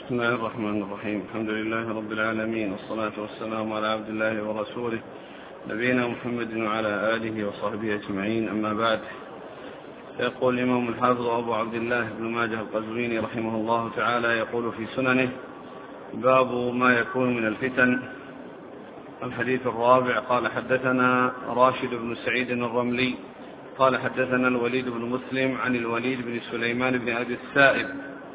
بسم الله الرحمن الرحيم. الحمد لله رب العالمين، والصلاة والسلام على عبد الله ورسوله نبينا محمد وعلى آله وصحبه أجمعين، أما بعد. يقول الإمام الحافظ أبو عبد الله بن ماجه القزويني رحمه الله تعالى يقول في سننه: باب ما يكون من الفتن. الحديث الرابع. قال حدثنا راشد بن سعيد الرملي قال حدثنا الوليد بن مسلم عن الوليد بن سليمان بن أبي السائب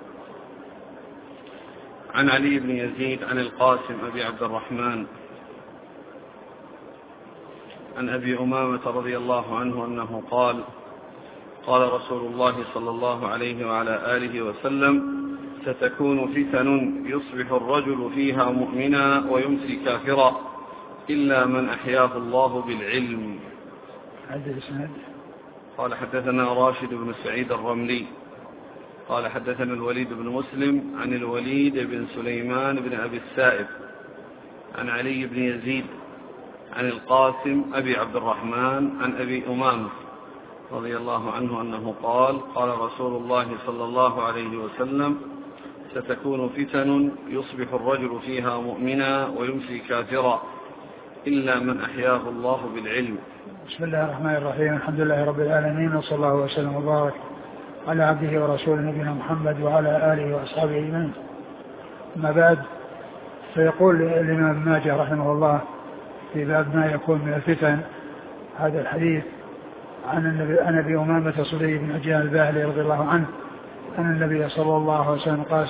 عن علي بن يزيد عن القاسم أبي عبد الرحمن عن أبي أمامة رضي الله عنه أنه قال: قال رسول الله صلى الله عليه وعلى آله وسلم: ستكون فتن يصبح الرجل فيها مؤمنا ويمسي كافرا إلا من أحياه الله بالعلم. قال حدثنا راشد بن سعيد الرملي قال حدثنا الوليد بن مسلم عن الوليد بن سليمان بن أبي السائب عن علي بن يزيد عن القاسم أبي عبد الرحمن عن أبي أمامة رضي الله عنه أنه قال: قال رسول الله صلى الله عليه وسلم: ستكون فتن يصبح الرجل فيها مؤمنا ويمسي كافرا إلا من أحياه الله بالعلم. بسم الله الرحمن الرحيم. الحمد لله رب العالمين، وصلى الله وسلم وبارك على عبده ورسوله نبينا محمد وعلى آله وأصحابه أجمعين. أما بعد، فيقول الإمام ماجه رحمه الله في باب ما يكون من الفتن هذا الحديث عن أبي أمامة صدي بن عجلان الباهلي رضي الله عنه أن النبي صلى الله عليه وسلم قال: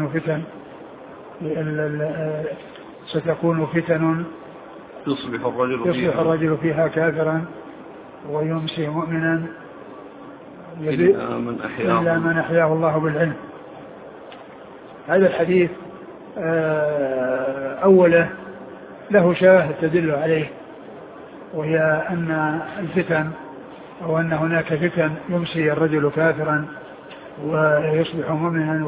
ستكون فتن يصبح الرجل فيها كافرا ويمسي مؤمنا إلا من أحياه الله بالعلم. هذا الحديث أوله له شواهد تدل عليه، وهي أن الفتن أو أن هناك فتن يمسي الرجل كافرا ويصبح مؤمنا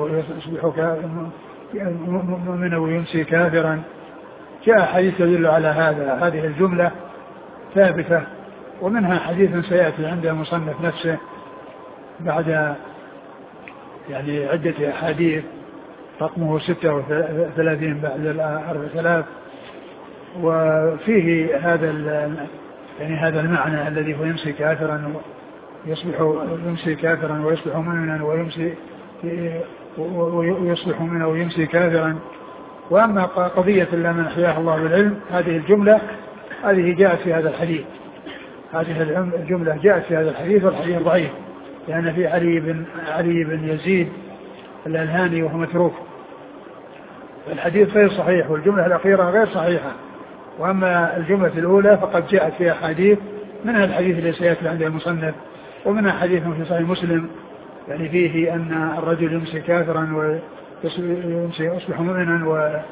ويمسي كافرا. جاء حديث يدل على هذه الجملة ثابتة، ومنها حديث سيأتي عند المصنف نفسه بعد عدة أحاديث رقمه 36 بعد 4000، وفيه هذا المعنى الذي هو يمسي كافرا ويصبح مؤمنا ويصبح مؤمنا ويمسي كافرا. وأما قضية إلا من أحياه الله بالعلم، هذه الجملة جاءت في هذا الحديث. هذه الجملة جاءت في هذا الحديث، والحديث ضعيف لأن في علي بن يزيد الألهاني وهو متروك. الحديث غير صحيح، والجملة الأخيرة غير صحيحة. وأما الجملة الأولى فقد جاءت فيها حديث، منها الحديث الذي سيأتي عند المصنف، ومنها حديث في صحيح مسلم فيه أن الرجل يمسي كافرا ويصبح مؤمنا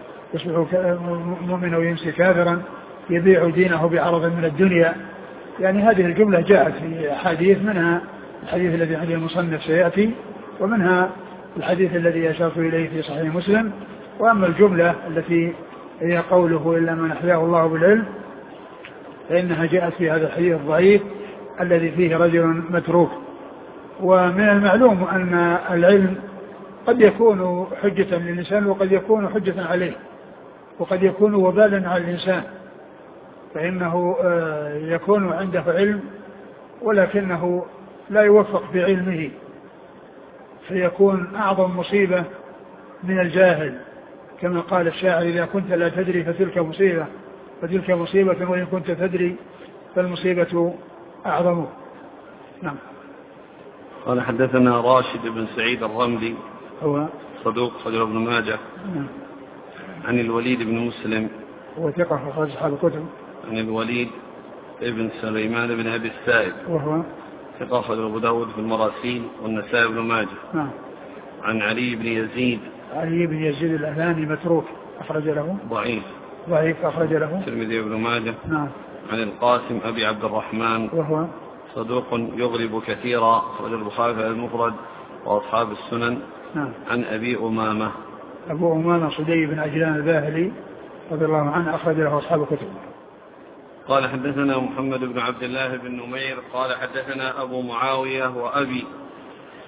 ويمسي كافرا يبيع دينه بعرض من الدنيا. هذه الجملة جاءت في حديث، منها الحديث الذي عند المصنف سيأتي، ومنها الحديث الذي أشرت إليه في صحيح مسلم. وأما الجملة التي هي قوله إلا من أحياه الله بالعلم فإنها جاءت في هذا الحديث الضعيف الذي فيه رجل متروك. ومن المعلوم أن العلم قد يكون حجة للإنسان وقد يكون حجة عليه، وقد يكون وبالا على الإنسان، فإنه يكون عنده علم ولكنه لا يوفق بعلمه، فيكون أعظم مصيبة من الجاهل، كما قال الشاعر: إذا كنت لا تدري فتلك مصيبة وإن كنت تدري فالمصيبة أعظم. نعم. قال حدثنا راشد بن سعيد الرملي هو صدوق خرج ابن ماجه. نعم. عن الوليد بن مسلم هو ثقة أخرج أصحاب الكتب. عن الوليد بن سليمان بن أبي السائب وهو ثقة أخرج أبو داود في المراسيل والنسائي بن ماجه. نعم. عن علي بن يزيد الألهاني متروك أخرج له، ضعيف أخرج له الترمذي بن ماجه. نعم. عن القاسم أبي عبد الرحمن وهو صدوق يغرب كثيرا أخرج البخاري في المفرد وأصحاب السنن. نعم. عن أبي أمامة صدي بن عجلان الباهلي رضي الله عنه أخرج له أصحاب الكتب. قال حدثنا محمد بن عبد الله بن نمير قال حدثنا أبو معاوية وأبي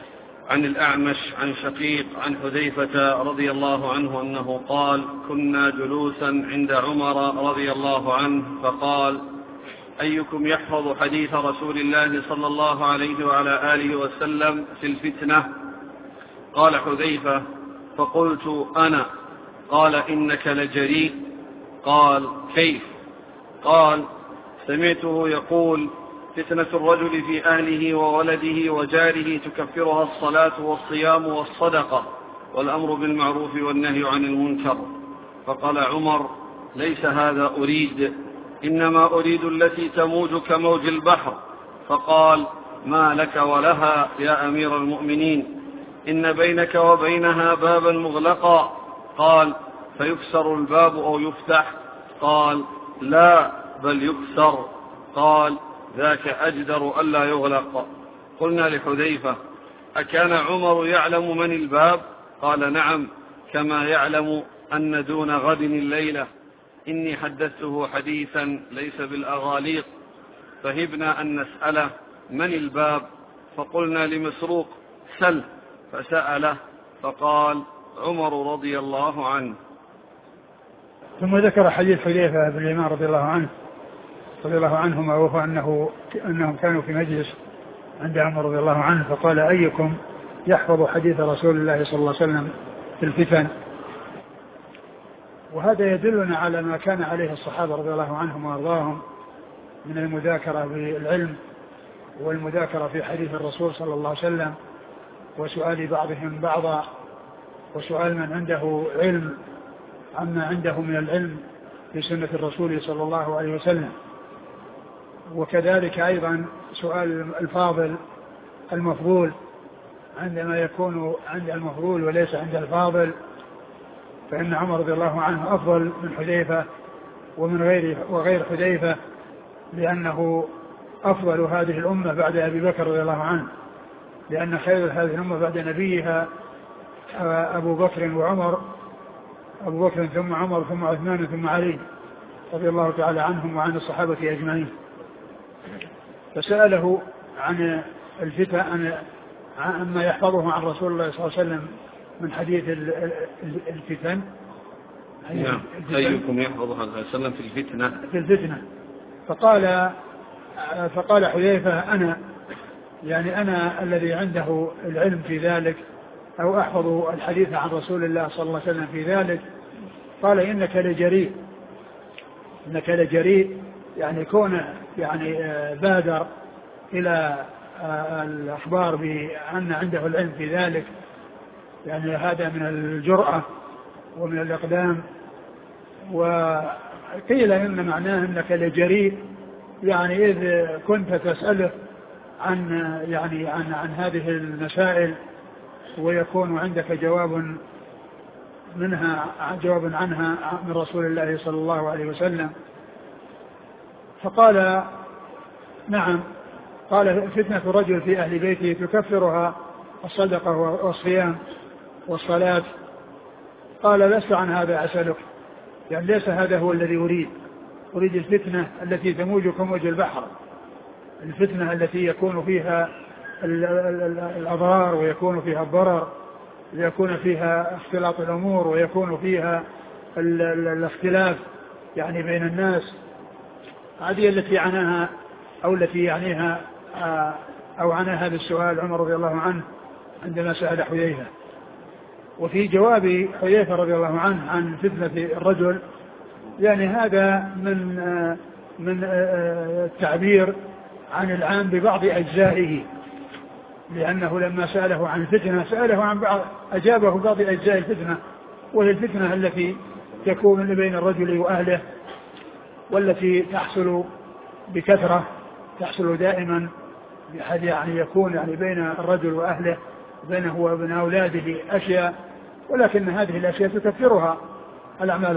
عن الأعمش عن شقيق عن حذيفة رضي الله عنه أنه قال: كنا جلوسا عند عمر رضي الله عنه فقال: أيكم يحفظ حديث رسول الله صلى الله عليه وعلى آله وسلم في الفتنة؟ قال حذيفة: فقلت أنا. قال: إنك لجريء. قال: كيف؟ قال: سمعته يقول: فتنة الرجل في أهله وولده وجاره تكفرها الصلاة والصيام والصدقة والأمر بالمعروف والنهي عن المنكر. فقال عمر: ليس هذا أريد، إنما أريد التي تموج كموج البحر. فقال: ما لك ولها يا أمير المؤمنين؟ إن بينك وبينها بابا مغلقا. قال: فيكسر الباب أو يفتح؟ قال: لا، بل يكسر. قال: ذاك أجدر ألا يغلق. قلنا لحذيفة: أكان عمر يعلم من الباب؟ قال: نعم، كما يعلم أن دون غد الليلة. إني حدثته حديثا ليس بالأغاليط. فهبنا أن نسأله: من الباب؟ فقلنا لمسروق: سل. فسأله فقال: عمر رضي الله عنه. ثم ذكر حديث حذيفة بن اليمان رضي الله عنهما، وهو أنهم كانوا في مجلس عند عمر رضي الله عنه فقال: أيكم يحفظ حديث رسول الله صلى الله عليه وسلم في الفتن؟ وهذا يدلنا على ما كان عليه الصحابة رضي الله عنهم وأرضاهم من المذاكرة بالعلم والمذاكرة في حديث الرسول صلى الله عليه وسلم، وسؤال بعضهم بعضا، وسؤال من عنده علم عما عنده من العلم في سنة الرسول صلى الله عليه وسلم. وكذلك أيضا سؤال الفاضل المفضول عندما يكون عند المفضول وليس عند الفاضل، فإن عمر رضي الله عنه أفضل من حذيفة وغير حذيفة، لأنه أفضل هذه الأمة بعد أبي بكر رضي الله عنه، لأن خير هذه الأمة بعد نبيها أبو بكر وعمر، أبو بكر ثم عمر ثم عثمان ثم علي رضي الله تعالى عنهم وعن الصحابة أجمعين. فسأله عن الفتن، عما يحفظه عن رسول الله صلى الله عليه وسلم من حديث الفتن. أيكم يحفظ عن رسول الله في الفتنة؟ فقال حذيفة: أنا، يعني أنا الذي عنده العلم في ذلك، أو أحفظ الحديث عن رسول الله صلى الله عليه وسلم في ذلك. قال: إنك لجريء، يعني كونه يعني بادر إلى الأخبار بأن عنده العلم في ذلك، يعني هذا من الجرأة ومن الإقدام. وقيل إن معناه إنك لجريء، يعني إذ كنت تسأله عن هذه المسائل ويكون عندك جواب عنها من رسول الله صلى الله عليه وسلم. فقال: نعم. قال: فتنة رجل في أهل بيته تكفرها الصدقة والصيام والصلاة. قال: لست عن هذا أسألك، يعني ليس هذا هو الذي أريد الفتنة التي تموج كموج البحر، الفتنة التي يكون فيها الأضرار ويكون فيها الضرر، ويكون فيها اختلاط الأمور، ويكون فيها الاختلاف يعني بين الناس. هذه التي عناها أو التي يعنيها أو عناها بالسؤال عمر رضي الله عنه عندما سأل حذيفة. وفي جواب حذيفة رضي الله عنه عن فتنة الرجل، يعني هذا من التعبير عن العام ببعض أجزائه، لأنه لما سأله عن الفتنة سأله عن أجابه بعض أجزاء الفتنة، وهي الفتنة التي تكون بين الرجل وأهله، والتي تحصل بكثرة، تحصل دائما، يعني يكون يعني بين الرجل وأهله، بينه وبين أولاده أشياء، ولكن هذه الأشياء تكفرها الأعمال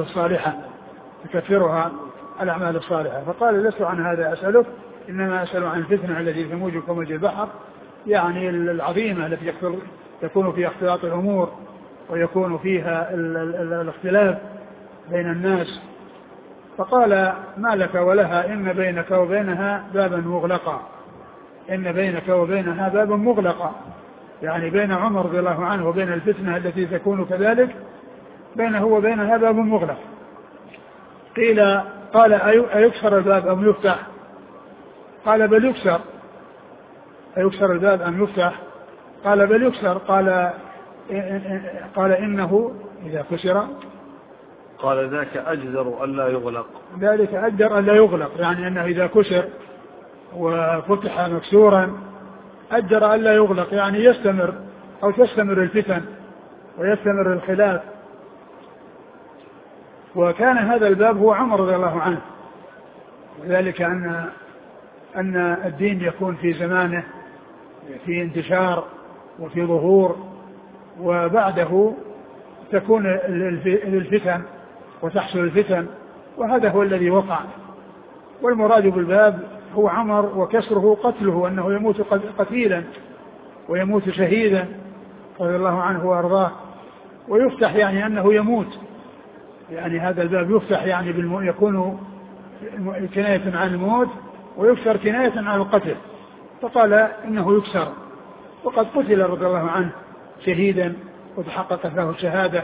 الصالحة. فقال: لست عن هذا أسألك، إنما أسأل عن الفتنة التي تموج كموج البحر، يعني العظيمة التي يكون فيها اختلاط الأمور ويكون فيها الاختلاف بين الناس. فقال: ما لك ولها؟ إن بينك وبينها بابا مغلقا. يعني بين عمر رضي الله عنه وبين الفتنة التي تكون كذلك بينه وبينها باب مغلق. قال أيكسر الباب أم يفتح؟ قال بل يكسر. أيكسر الباب أم يفتح؟ قال بل يكسر. قال إنه إذا كسر قال ذاك أجدر ألا يغلق. ذلك أجدر ألا يغلق، يعني أنه إذا كسر وفتح مكسورا أجدر ألا يغلق، يعني يستمر أو تستمر الفتن ويستمر الخلاف. وكان هذا الباب هو عمر رضي الله عنه، وذلك أن الدين يكون في زمانه في انتشار وفي ظهور، وبعده تكون الفتن وتحصل الفتن، وهذا هو الذي وقع. والمراد بالباب هو عمر، وكسره قتله، أنه يموت قتيلا ويموت شهيدا رضي الله عنه وأرضاه. ويفتح يعني أنه يموت، يعني هذا الباب يفتح يعني يكون كناية عن الموت، ويكسر كناية عن القتل، فقال إنه يكسر. وقد قتل رضي الله عنه شهيدا وتحققت له الشهادة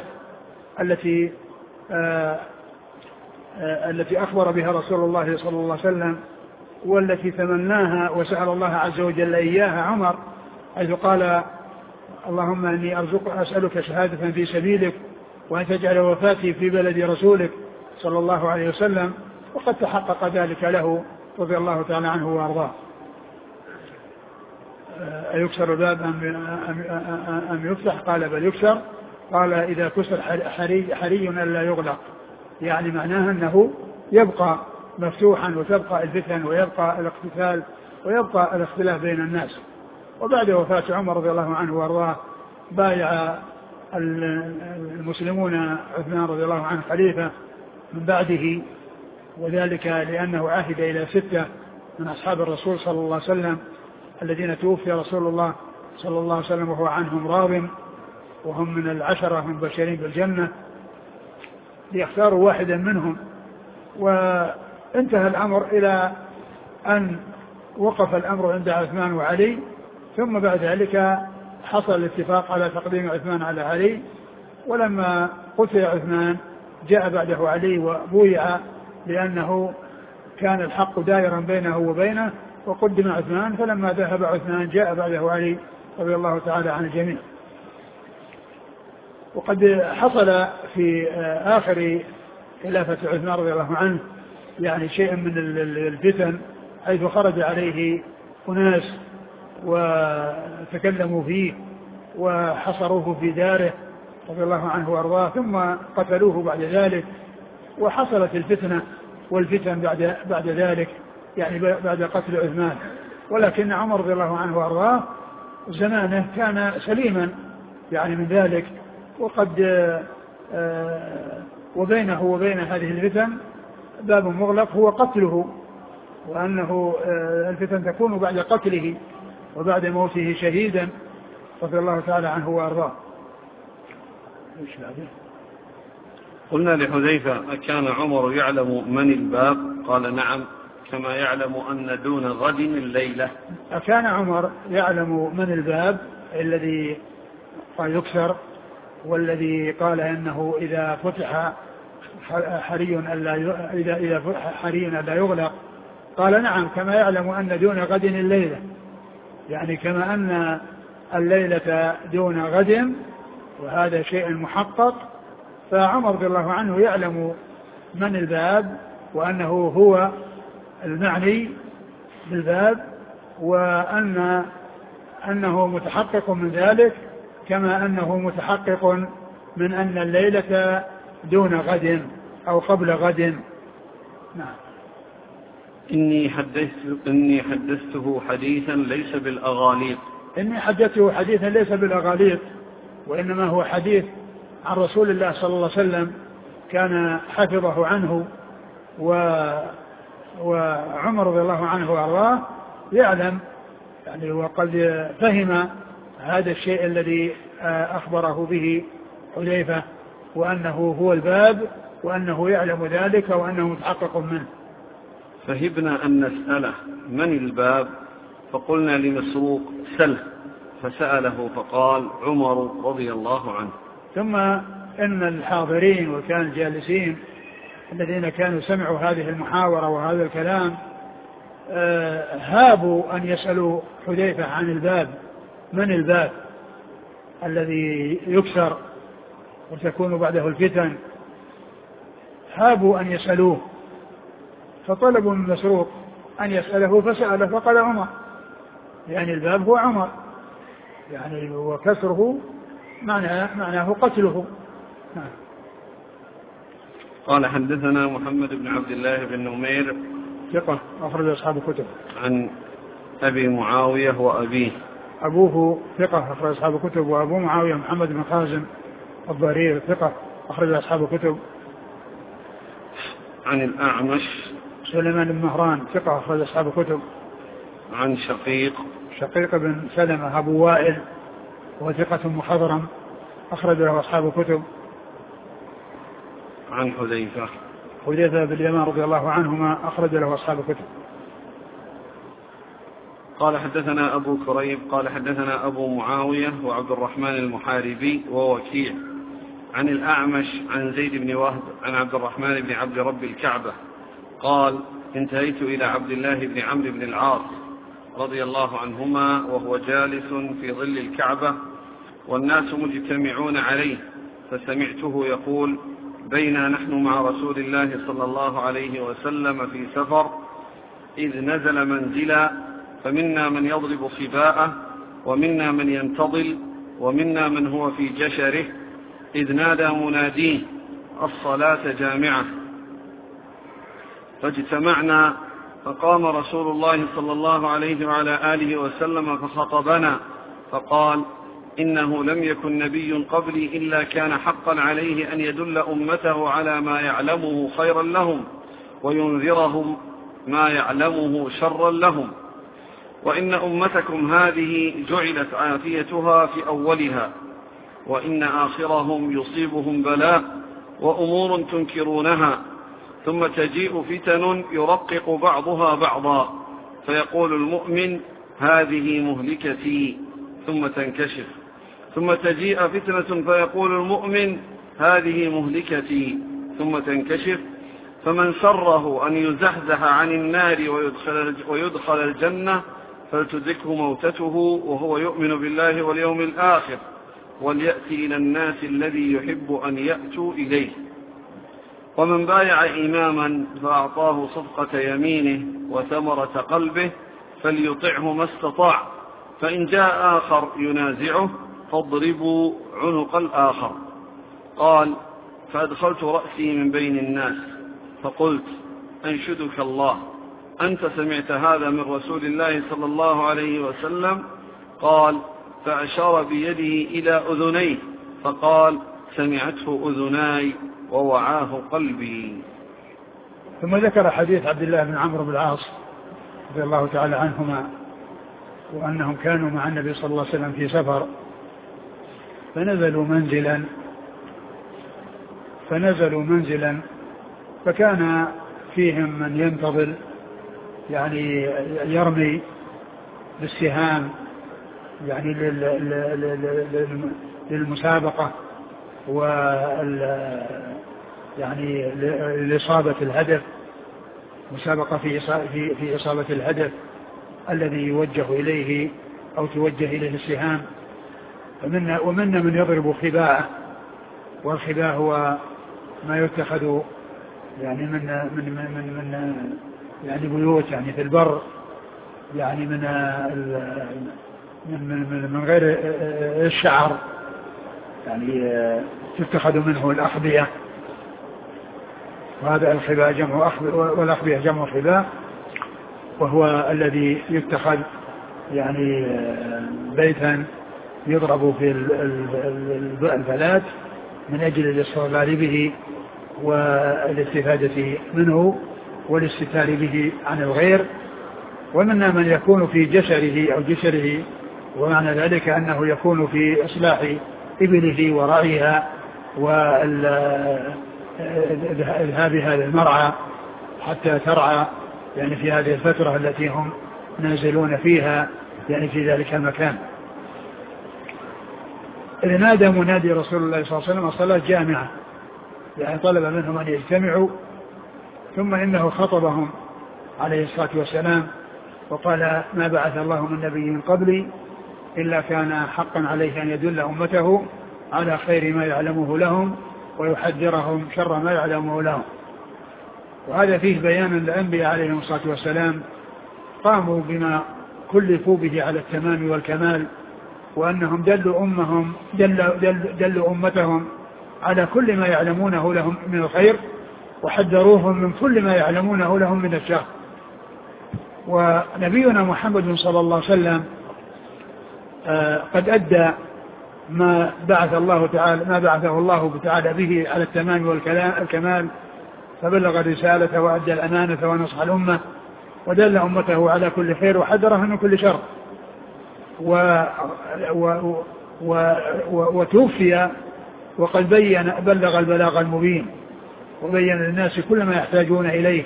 التي أخبر بها رسول الله صلى الله عليه وسلم، والتي تمناها وسأل الله عز وجل إياها عمر، حيث قال اللهم إني أسألك شهادة في سبيلك وأن تجعل وفاتي في بلد رسولك صلى الله عليه وسلم، وقد تحقق ذلك له رضي الله تعالى عنه وأرضاه. أيكسر الباب أم يفتح؟ قال بل يكسر. قال إذا كسر حري ألا يغلق، يعني معناها أنه يبقى مفتوحا، وتبقى الفتن ويبقى الاقتتال ويبقى الاختلاف بين الناس. وبعد وفاة عمر رضي الله عنه وارضاه بايع المسلمون عثمان رضي الله عنه خليفة من بعده، وذلك لأنه عهد إلى 6 من أصحاب الرسول صلى الله عليه وسلم الذين توفي رسول الله صلى الله عليه وسلم وهو عنهم راض، وهم من 10 المبشرين بالجنة، ليختاروا واحدا منهم. وانتهى الأمر إلى أن وقف الأمر عند عثمان وعلي، ثم بعد ذلك حصل الاتفاق على تقديم عثمان على علي. ولما قتل عثمان جاء بعده علي وبويع، لأنه كان الحق دائرا بينه وبينه، وقدم عثمان. فلما ذهب عثمان جاء بعده علي رضي الله تعالى عن الجميع. وقد حصل في آخر خلافة عثمان رضي الله عنه يعني شيء من الفتن، حيث خرج عليه أناس وتكلموا فيه وحصروه في داره رضي الله عنه وارضاه، ثم قتلوه بعد ذلك. وحصلت الفتنة والفتن بعد ذلك، يعني بعد قتل عثمان. ولكن عمر رضي الله عنه وارضاه زمانه كان سليما يعني من ذلك، وقد وبينه وبين هذه الفتن باب مغلق هو قتله، وأنه الفتن تكون بعد قتله وبعد موته شهيدا رضي الله تعالى عنه وأرضاه. قلنا لحذيفة أكان عمر يعلم من الباب؟ قال نعم، كما يعلم أن دون غد الليلة. أكان عمر يعلم من الباب الذي قال يكسر، والذي قال إنه إذا فتح حري ألا يغلق. قال نعم، كما يعلم أن دون غد الليلة، يعني كما أن الليلة دون غد، وهذا شيء محقق. فعمر رضي الله عنه يعلم من الباب، وأنه هو المعني بالباب، وأنه متحقق من ذلك، كما أنه متحقق من أن الليلة دون غد أو قبل غد. نعم. إني حدثته حديثا ليس بالأغاليط. إني حدثته حديثا ليس بالأغاليط، وإنما هو حديث عن رسول الله صلى الله عليه وسلم كان حفظه عنه. وعمر رضي الله عنه وأرضاه يعلم يعني، وقد فهم هذا الشيء الذي أخبره به حذيفة، وأنه هو الباب، وأنه يعلم ذلك، وأنه متحقق منه. فهبنا أن نسأله من الباب، فقلنا لمسروق سله، فسأله فقال عمر رضي الله عنه. ثم إن الحاضرين وكان الجالسين الذين كانوا سمعوا هذه المحاورة وهذا الكلام هابوا أن يسألوا حذيفة عن الباب، من الباب الذي يكسر وتكون بعده الفتن، هابوا أن يسألوه، فطلبوا من مسروق أن يسأله فسأله فقال عمر، يعني الباب هو عمر، يعني وكسره معناه قتله. قال حدثنا محمد بن عبد الله بن نمير ثقة أخرج أصحاب الكتب. عن أبي معاوية وأبيه. أبوه ثقة أخرج أصحاب الكتب، وأبو معاوية محمد بن خازم الضرير ثقة أخرج أصحاب الكتب. عن الأعمش سليمان بن مهران ثقة أخرج أصحاب الكتب. عن شقيق بن سلمة أبو وائل وثقة مخضرم أخرج له أصحاب الكتب. عن حذيفة بن اليمان رضي الله عنهما أخرج له أصحاب الكتب. قال حدثنا أبو كريب قال حدثنا أبو معاوية وعبد الرحمن المحاربي ووكيع عن الأعمش عن زيد بن وهب عن عبد الرحمن بن عبد رب الكعبة قال انتهيت إلى عبد الله بن عمرو بن العاص رضي الله عنهما وهو جالس في ظل الكعبة والناس مجتمعون عليه، فسمعته يقول بينا نحن مع رسول الله صلى الله عليه وسلم في سفر إذ نزل منزلا، فمنا من يضرب صباءه ومنا من ينتظل ومنا من هو في جشره، إذ نادى مناديه الصلاة جامعة، فاجتمعنا، فقام رسول الله صلى الله عليه وعلى آله وسلم فخطبنا فقال إنه لم يكن نبي قبلي إلا كان حقا عليه أن يدل أمته على ما يعلمه خيرا لهم وينذرهم ما يعلمه شرا لهم، وإن أمتكم هذه جعلت عافيتها في أولها، وإن آخرهم يصيبهم بلاء وأمور تنكرونها، ثم تجيء فتن يرقق بعضها بعضا، فيقول المؤمن هذه مهلكتي ثم تنكشف، ثم تجيء فتنة فيقول المؤمن هذه مهلكتي ثم تنكشف، فمن سره أن يزحزح عن النار ويدخل الجنة فلتدركه موتته وهو يؤمن بالله واليوم الآخر، وليأتي إلى الناس الذي يحب أن يأتوا إليه، ومن بايع إماما فأعطاه صفقة يمينه وثمرة قلبه فليطعه ما استطاع، فإن جاء آخر ينازعه فاضربوا عنق الآخر. قال فأدخلت رأسي من بين الناس فقلت أنشدك الله أنت سمعت هذا من رسول الله صلى الله عليه وسلم؟ قال فأشار بيده إلى أذنيه فقال سمعته أذناي ووعاه قلبي. ثم ذكر حديث عبد الله بن عمرو بن العاص رضي الله تعالى عنهما وأنهم كانوا مع النبي صلى الله عليه وسلم في سفر فنزلوا منزلا فكان فيهم من ينتظر يعني يرمي بالسهام يعني للمسابقة يعني لإصابة الهدف، مسابقة في إصابة الهدف الذي يوجه إليه أو توجه إليه السهام، ومنا من يضرب خباءه، والخباء هو ما يتخذ يعني من يعني بيوت يعني في البر، يعني من غير الشعر، يعني تتخذ منه الأخبية، وهذا الخباء جمع والأخبية جمع خباء، وهو الذي يتخذ يعني بيتا يضرب في الفلات من أجل الاستغلال به والاستفادة منه والاستتار به عن الغير. ومنا من يكون في جشره أو جشره، ومعنى ذلك أنه يكون في إصلاح إبله ورعيها وإذهابها للمرعى حتى ترعى يعني في هذه الفترة التي هم نازلون فيها يعني في ذلك المكان. إذ نادى منادي رسول الله صلى الله عليه وسلم الصلاة جامعة، يعني طلب منهم أن يجتمعوا. ثم إنه خطبهم عليه الصلاة والسلام وقال: ما بعث الله من نبي قبلي إلا كان حقا عليه أن يدل أمته على خير ما يعلمه لهم ويحذرهم شر ما يعلمه لهم. وهذا فيه بيان الأنبياء عليهم الصلاة والسلام قاموا بما كلفوا به على التمام والكمال، وأنهم دلوا أمتهم على كل ما يعلمونه لهم من الخير وحذروهم من كل ما يعلمونه لهم من الشر. ونبينا محمد صلى الله عليه وسلم قد أدى ما بعثه الله تعالى به على التمام والكمال، فبلغ الرسالة وأدى الأمانة ونصح الأمة ودل أمته على كل خير وحذرهم من كل شر. وتوفي وقد بلغ البلاغ المبين وبين للناس كل ما يحتاجون إليه،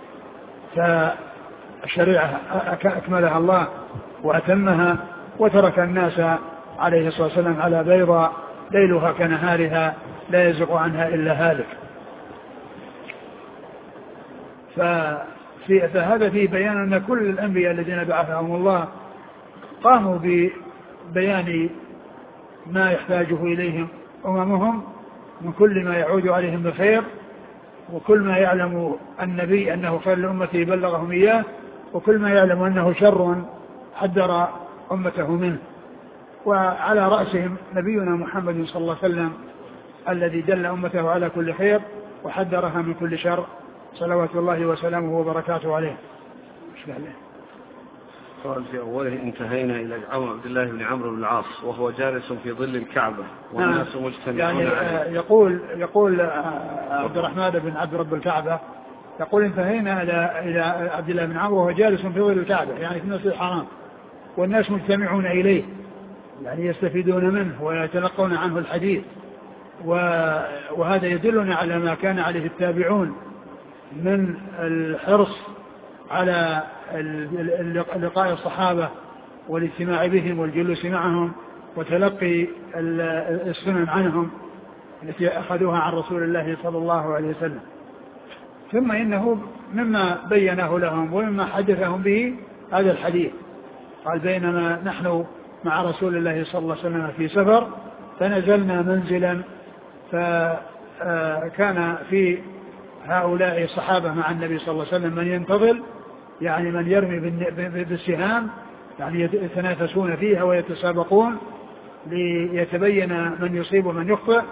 فالشريعة أكملها الله وأتمها وترك الناس عليه الصلاة والسلام على بيضاء ليلها كنهارها لا يزغ عنها إلا هالك. فهذا فيه بيان أن كل الأنبياء الذين بعثهم الله قاموا ببيان ما يحتاجه إليهم أممهم من كل ما يعود عليهم بخير، وكل ما يعلم النبي أنه خير لأمته بلغهم إياه، وكل ما يعلم أنه شر حذر أمته منه. وعلى رأسهم نبينا محمد صلى الله عليه وسلم الذي دل أمته على كل خير وحذرها من كل شر، صلوات الله وسلامه وبركاته عليه. قال في أوله: انتهينا إلى عبد الله بن عمرو بن العاص وهو جالس في ظل الكعبة والناس مجتمعون يعني يقول عبد الرحمن بن عبد رب الكعبة يقول: انتهينا إلى عبد الله بن عمرو وهو جالس في ظل الكعبة، يعني في المسجد الحرام، والناس مجتمعون إليه، يعني يستفيدون منه ويتلقون عنه الحديث. وهذا يدلنا على ما كان عليه التابعون من الحرص على لقاء الصحابة والاجتماع بهم والجلوس معهم وتلقي السنن عنهم التي أخذوها عن رسول الله صلى الله عليه وسلم. ثم إنه مما بينه لهم ومما حدثهم به هذا الحديث. قال: بينما نحن مع رسول الله صلى الله عليه وسلم في سفر فنزلنا منزلا، فكان في هؤلاء الصحابة مع النبي صلى الله عليه وسلم من ينتظل، يعني من يرمي بالسهام، يعني يتنافسون فيها ويتسابقون ليتبين من يصيب ومن يخطئ،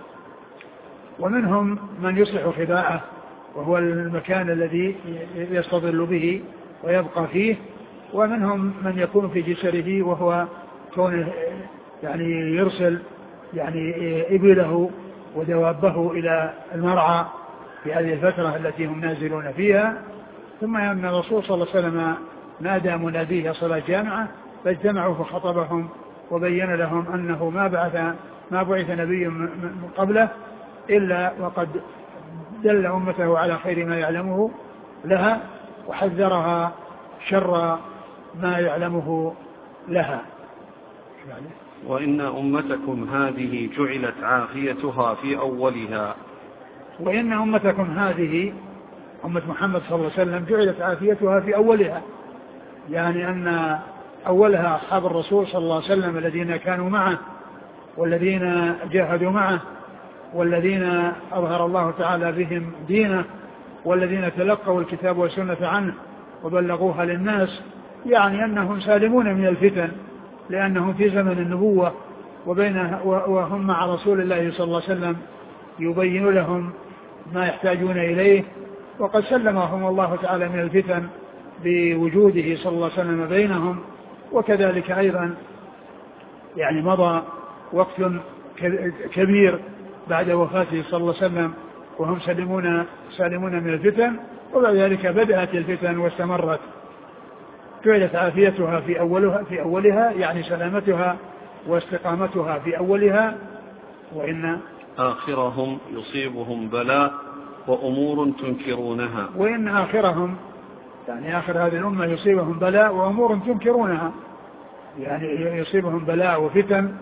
ومنهم من يصلح خباءه وهو المكان الذي يستظل به ويبقى فيه، ومنهم من يكون في جسره وهو كونه يعني يرسل يعني إبله ودوابه إلى المرعى في هذه الفترة التي هم نازلون فيها. ثم أن الرسول صلى الله عليه وسلم نادى مناديه صلاة جامعة فاجتمعوا فخطبهم وبين لهم أنه ما بعث نبي من قبله إلا وقد دل أمته على خير ما يعلمه لها وحذرها شر ما يعلمه لها. وإن أمتكم هذه جعلت عافيتها في أولها. وإن أمتكم هذه أمة محمد صلى الله عليه وسلم جعلت عافيتها في أولها، يعني أن أولها أصحاب الرسول صلى الله عليه وسلم الذين كانوا معه والذين جاهدوا معه والذين أظهر الله تعالى بهم دينه والذين تلقوا الكتاب والسنة عنه وبلغوها للناس، يعني أنهم سالمون من الفتن لأنهم في زمن النبوة وهم مع رسول الله صلى الله عليه وسلم يبين لهم ما يحتاجون إليه، وقد سلمهم الله تعالى من الفتن بوجوده صلى الله عليه وسلم بينهم. وكذلك أيضا يعني مضى وقت كبير بعد وفاته صلى الله عليه وسلم وهم سالمون من الفتن، وبعد ذلك بدأت الفتن واستمرت. جعلت عافيتها في أولها يعني سلامتها واستقامتها في أولها. وإن آخرهم يصيبهم بلاء وأمور تنكرونها. وإن آخرهم يعني آخر هذه الأمة يصيبهم بلاء وأمور تنكرونها، يعني يصيبهم بلاء وفتن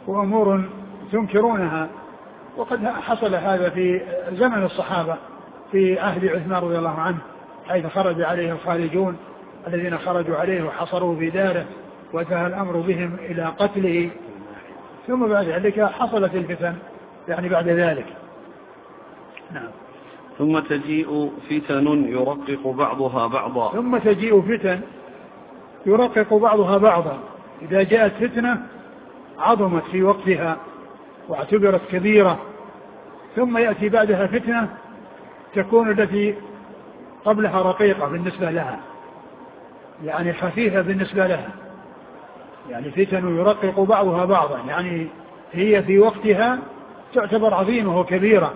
وأمور تنكرونها. وقد حصل هذا في زمن الصحابة في عهد عثمان رضي الله عنه، حيث خرج عليه الخارجون الذين خرجوا عليه وحصروا في داره وانتهى الأمر بهم إلى قتله. ثم بعد ذلك حصلت الفتن يعني بعد ذلك. نعم. ثم تجيء فتن يرقق بعضها بعضا. ثم تجيء فتن يرقق بعضها بعضا. إذا جاءت فتنة عظمت في وقتها واعتبرت كبيرة، ثم يأتي بعدها فتنة تكون التي قبلها رقيقة بالنسبة لها، يعني خفيفة بالنسبة لها. يعني فتن يرقق بعضها بعضا، يعني هي في وقتها تعتبر عظيمة وكبيرة،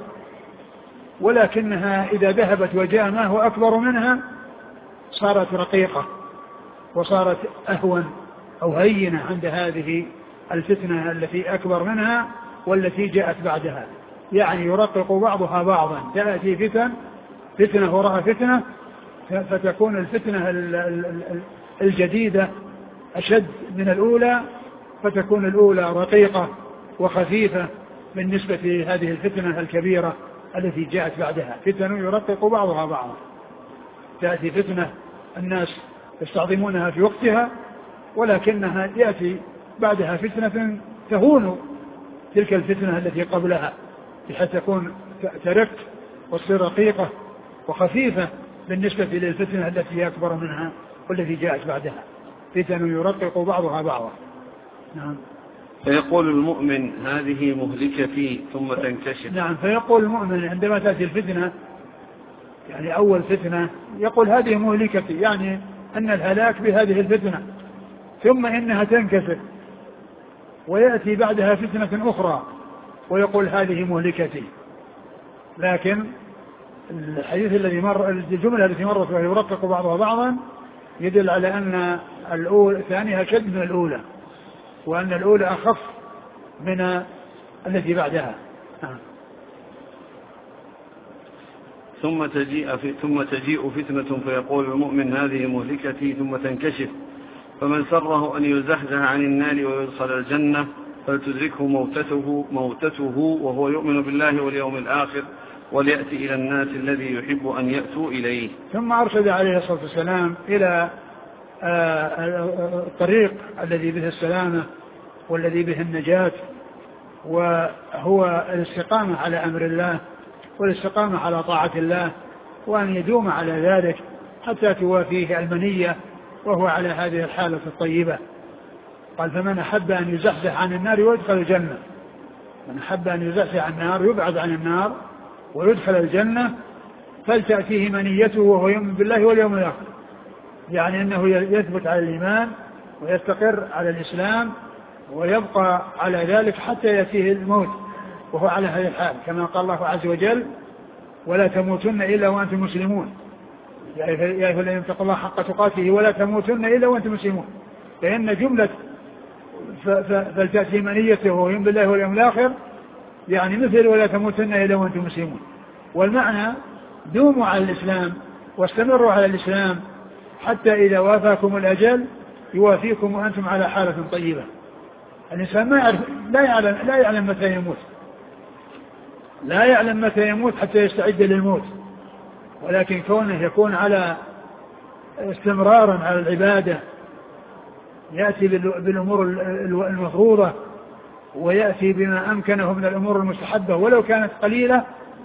ولكنها إذا ذهبت وجاء ما هو أكبر منها صارت رقيقة وصارت أهون أو هينة عند هذه الفتنة التي أكبر منها والتي جاءت بعدها. يعني يرقق بعضها بعضا، تأتي فتنة وراء فتنة، فتكون الفتنة الجديدة أشد من الأولى، فتكون الأولى رقيقة وخفيفة بالنسبة لهذه الفتنة الكبيرة التي جاءت بعدها. فتن يرقق بعضها بعضا، تأتي فتنة الناس يستعظمونها في وقتها، ولكنها يأتي بعدها فتنة تهون تلك الفتنة التي قبلها، بحيث تكون ترق وتصير رقيقة وخفيفة بالنسبة للفتنة التي أكبر منها والتي جاءت بعدها. فتن يرقق بعضها بعضا. نعم. فيقول المؤمن هذه مهلكتي ثم تنكشف. نعم. فيقول المؤمن عندما تأتي الفتنة، يعني أول فتنة، يقول هذه مهلكتي، يعني أن الهلاك بهذه الفتنة، ثم إنها تنكشف ويأتي بعدها فتنة أخرى ويقول هذه مهلكتي. لكن الحديث الذي مر، الجملة التي مرت وهي يرقق بعضها بعضا، يدل على أن الثانية أشد من الأولى، وأن الأولى أخف من التي بعدها. ثم تجيء فتنة فيقول المؤمن هذه مهلكتي ثم تنكشف، فمن سره أن يزحزح عن النار ويدخل الجنة فلتدركه موتته وهو يؤمن بالله واليوم الآخر وليأتي إلى الناس الذي يحب أن يأتوا إليه. ثم أرشد عليه الصلاة والسلام إلى الطريق الذي به السلامة والذي به النجاة، وهو الاستقامة على أمر الله والاستقامة على طاعة الله، وأن يدوم على ذلك حتى توافيه المنية وهو على هذه الحالة الطيبة. قال فمن أحب أن يزحزح عن النار ويدخل الجنة، من أحب أن يزحزح عن النار يبعد عن النار ويدخل الجنة فلتأتيه منيته وهو يؤمن بالله واليوم الآخر، يعني أنه يثبت على الإيمان ويستقر على الإسلام ويبقى على ذلك حتى يأتيه الموت وهو على هذه الحال، كما قال الله عز وجل ولا تموتن إلا وأنتم مسلمون، يا أيها الذين اتقوا الله حق تقاته ولا تموتن إلا وأنتم مسلمون. لأن جملة فلتأتي منيته وهو يؤمن بالله واليوم الآخر يعني مثل ولا تموتن إلا وأنتم مسلمون، والمعنى دوموا على الإسلام واستمروا على الإسلام حتى إذا وافاكم الأجل يوافيكم وأنتم على حالة طيبة. الإنسان لا يعلم متى يموت، لا يعلم متى يموت حتى يستعد للموت، ولكن كونه يكون على استمرارا على العبادة، يأتي بالأمور المفروضة ويأتي بما أمكنه من الأمور المستحبة ولو كانت قليلة،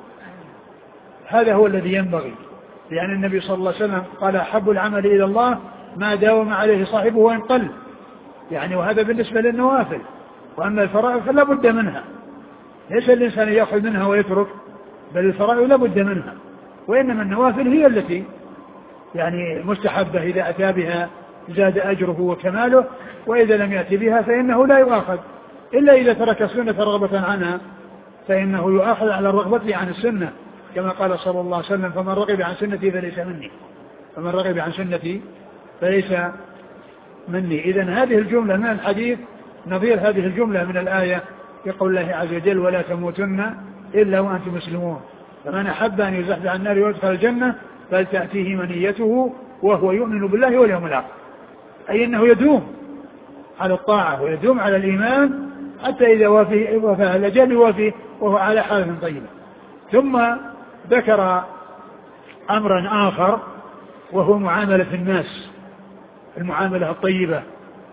هذا هو الذي ينبغي. لأن النبي صلى الله عليه وسلم قال أحب العمل إلى الله ما داوم عليه صاحبه وإن قل، يعني وهذا بالنسبة للنوافل. وأما الفرائض فلا بد منها، ليس الإنسان يأخذ منها ويترك، بل الفرائض لا بد منها، وإنما النوافل هي التي يعني مستحبة، إذا أتى بها زاد أجره وكماله، وإذا لم يأتي بها فإنه لا يؤاخذ، إلا إذا ترك السنة رغبة عنها فإنه يؤاخذ على الرغبة عن السنة، كما قال صلى الله عليه وسلم فمن رغب عن سنتي فليس مني، فمن رغب عن سنتي فليس مني. إذن هذه الجملة من الحديث نظير هذه الجملة من الآية يقول الله عز وجل ولا تموتن إلا وأنتم مسلمون، فمن أحب أن يزحزح عن النار ويدخل الجنة فلتأتيه منيته وهو يؤمن بالله واليوم الآخر، أي أنه يدوم على الطاعة ويدوم على الإيمان حتى إذا وفاه الأجل يوافي وهو على حالة طيبة. ثم ذكر أمرا آخر وهو معاملة الناس، المعاملة الطيبة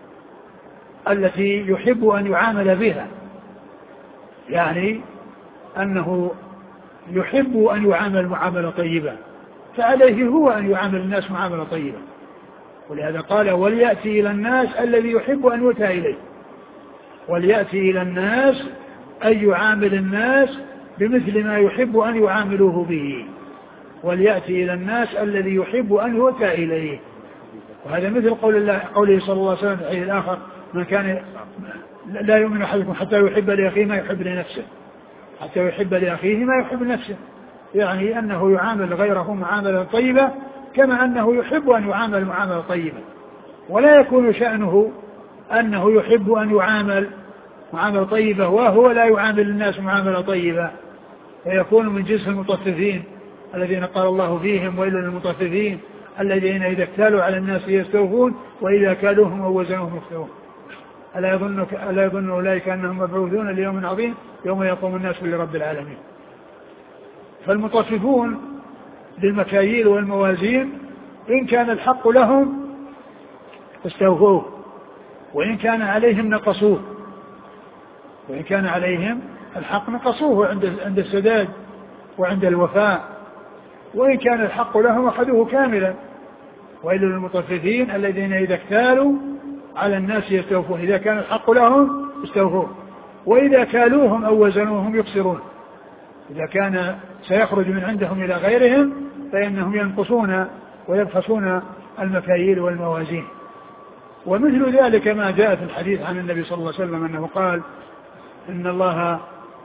التي يحب أن يعامل بها، يعني أنه يحب أن يعامل معاملة طيبة، فعليه هو أن يعامل الناس معاملة طيبة. ولهذا قال وليأتي إلى الناس الذي يحب أن يؤتى إليه، وليأتي إلى الناس أن يعامل الناس بمثل ما يحب أن يعاملوه به، وليأتي إلى الناس الذي يحب أن يؤتى إليه. وهذا مثل قوله صلى الله عليه وسلم في الحديث الآخر من كان لا يؤمن أحدكم حتى يحب لأخيه ما يحب لنفسه، حتى يحب لأخيه ما يحب لنفسه، يعني أنه يعامل غيره معاملة طيبة كما أنه يحب أن يعامل معاملة طيبة. ولا يكون شأنه أنه يحب أن يعامل معاملة طيبة وهو لا يعامل الناس معاملة طيبة، فيكون من جنس المطففين الذين قال الله فيهم ويل للمطففين الذين إذا اكتالوا على الناس يستوفون وإذا كالوهم أو وزنوهم يخسرون. ألا يظن أولئك أنهم مبعوثون ليوم عظيم يوم يقوم الناس لرب العالمين. فالمطففون للمكاييل والموازين إن كان الحق لهم استوفوه، وإن كان عليهم نقصوه، وإن كان عليهم الحق نقصوه عند السداد وعند الوفاء، وإن كان الحق لهم أخذوه كاملا. ويل للمطففين الذين إذا اكتالوا على الناس يستوفون، إذا كان الحق لهم استوفوه وإذا كالوهم أو وزنوهم يخسرون، إذا كان سيخرج من عندهم إلى غيرهم فإنهم ينقصون ويبخسون المكاييل والموازين. ومثل ذلك ما جاء في الحديث عن النبي صلى الله عليه وسلم أنه قال إن الله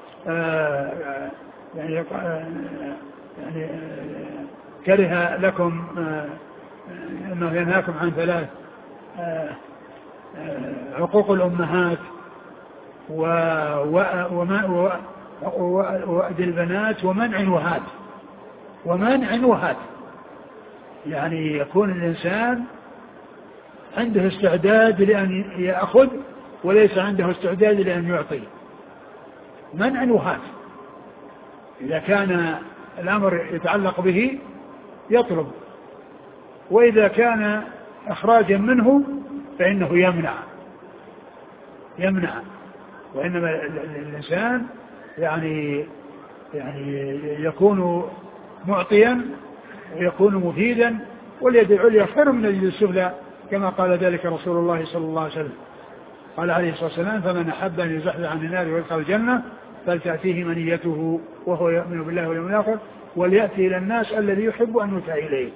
يعني كره لكم أنه ينهاكم عن ثلاث: عقوق الأمهات ووأد البنات ومنع وهات. يعني يكون الإنسان عنده استعداد لأن يأخذ وليس عنده استعداد لأن يعطي. منع وهات، إذا كان الأمر يتعلق به يطلب، وإذا كان إخراجا منه فإنه يمنع. وإنما الإنسان يعني يكون معطيا ويكون مفيدا، واليد العليا خير من اليد السفلى كما قال ذلك رسول الله صلى الله عليه وسلم. قال عليه الصلاة والسلام فمن أحب أن يزحزح عن النار ويدخل الجنة فلتأتيه منيته وهو يؤمن بالله واليوم الآخر وليأتي إلى الناس الذي يحب أن يؤتى إليه.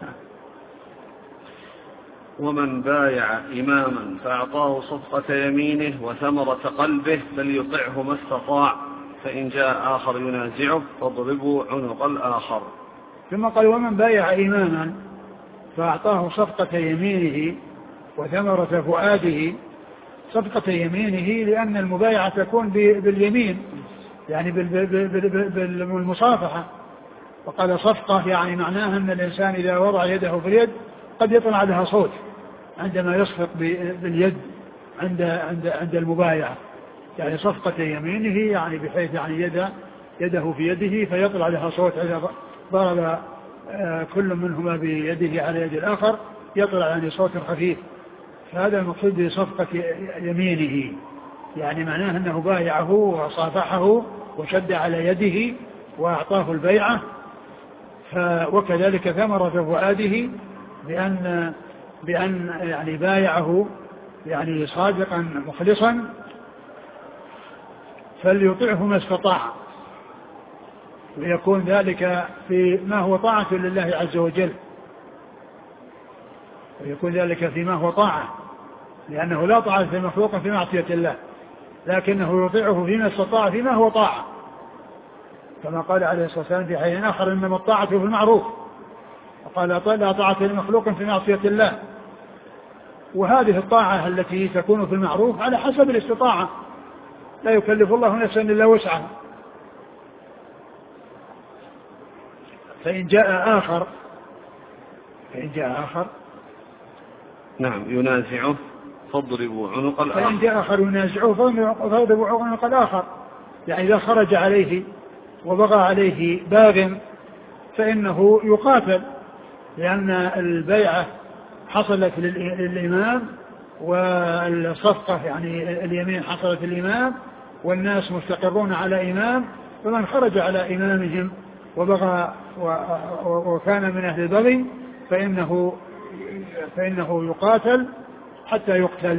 ومن بايع إماما فأعطاه صفقة يمينه وثمرة قلبه فليطعه ما استطاع، فإن جاء آخر ينازعه فاضربوا عنق الآخر. ثم قال ومن بايع إماما فأعطاه صفقة يمينه وثمرة فؤاده. صفقة يمينه لأن المبايعة تكون باليمين، يعني بالمصافحة. وقال صفقة يعني معناها أن الإنسان إذا وضع يده في اليد قد يطلع لها صوت عندما يصفق باليد عند المبايعة. يعني صفقة يمينه يعني بحيث يعني يده في يده فيطلع لها صوت إذا ضرب كل منهما بيده على يد الآخر يطلع يعني صوت خفيف. فهذا المقصود بصفقة يمينه، يعني معناه أنه بايعه وصافحه وشد على يده وأعطاه البيعة. وكذلك ثمرة فؤاده بأن يعني بايعه يعني صادقا مخلصا فليطعه ما استطاع، ويكون ذلك في ما هو طاعة لله عز وجل، ويكون ذلك فيما هو طاعة، لأنه لا طاعة في مخلوق في معصية الله، لكنه يطيعه فيما استطاع فيما هو طاعة، كما قال عليه الصلاة والسلام في حديث آخر إنما الطاعة في المعروف، وقال لا طاعة لمخلوق في معصية الله. وهذه الطاعة التي تكون في المعروف على حسب الاستطاعة، لا يكلف الله نفسا إلا وسعها. فإن جاء آخر نعم ينازعه فاضربوا عنق الآخر. فإن جاء آخر ينازعه فاضربوا عنق الآخر، يعني إذا خرج عليه وبغى عليه باغ فإنه يقاتل، لأن البيعة حصلت للإمام والصفقة يعني اليمين حصلت للإمام والناس مستقرون على إمام، فمن خرج على إمامهم وبغى وكان من أهل البغي فإنه يقاتل حتى يقتل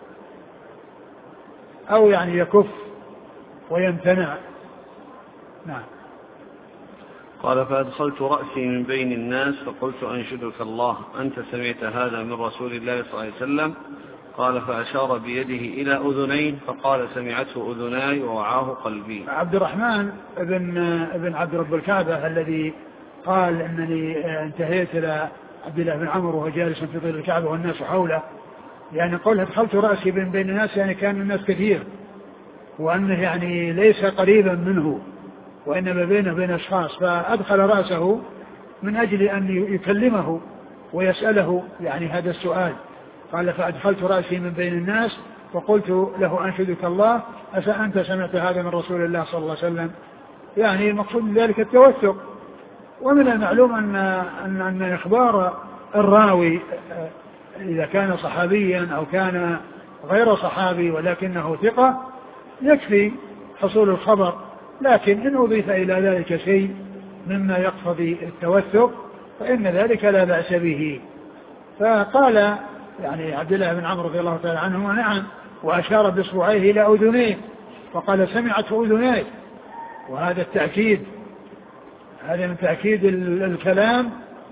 أو يعني يكف ويمتنع. نعم. قال فأدخلت رأسي من بين الناس فقلت أنشدك الله أنت سمعت هذا من رسول الله صلى الله عليه وسلم؟ قال فأشار بيده إلى أذنين فقال سمعته أذناي ووعاه قلبي. عبد الرحمن ابن عبد رب الكعبة الذي قال أنني انتهيت إلى عبد الله بن عمرو وهو جالس في ظل الكعبة والناس حوله، يعني قول أدخلت رأسي من بين الناس يعني كان الناس كثير وأنه يعني ليس قريبا منه وإنما بينه وبين أشخاص، فأدخل رأسه من أجل أن يكلمه ويسأله يعني هذا السؤال. قال فأدخلت رأسي من بين الناس وقلت له أنشدك الله أنت سمعت هذا من رسول الله صلى الله عليه وسلم؟ يعني المقصود من ذلك التوثق. ومن المعلوم أن إخبار الراوي إذا كان صحابيا أو كان غير صحابي ولكنه ثقة يكفي حصول الخبر، لكن إن أضيف إلى ذلك شيء مما يقتضي التوثق فإن ذلك لا بأس به. فقال يعني عبد الله بن عمرو رضي الله تعالى عنهما نعم، وأشار بإصبعيه إلى أذنيه فقال سمعته أذنيه، وهذا التأكيد هذا من تأكيد الكلام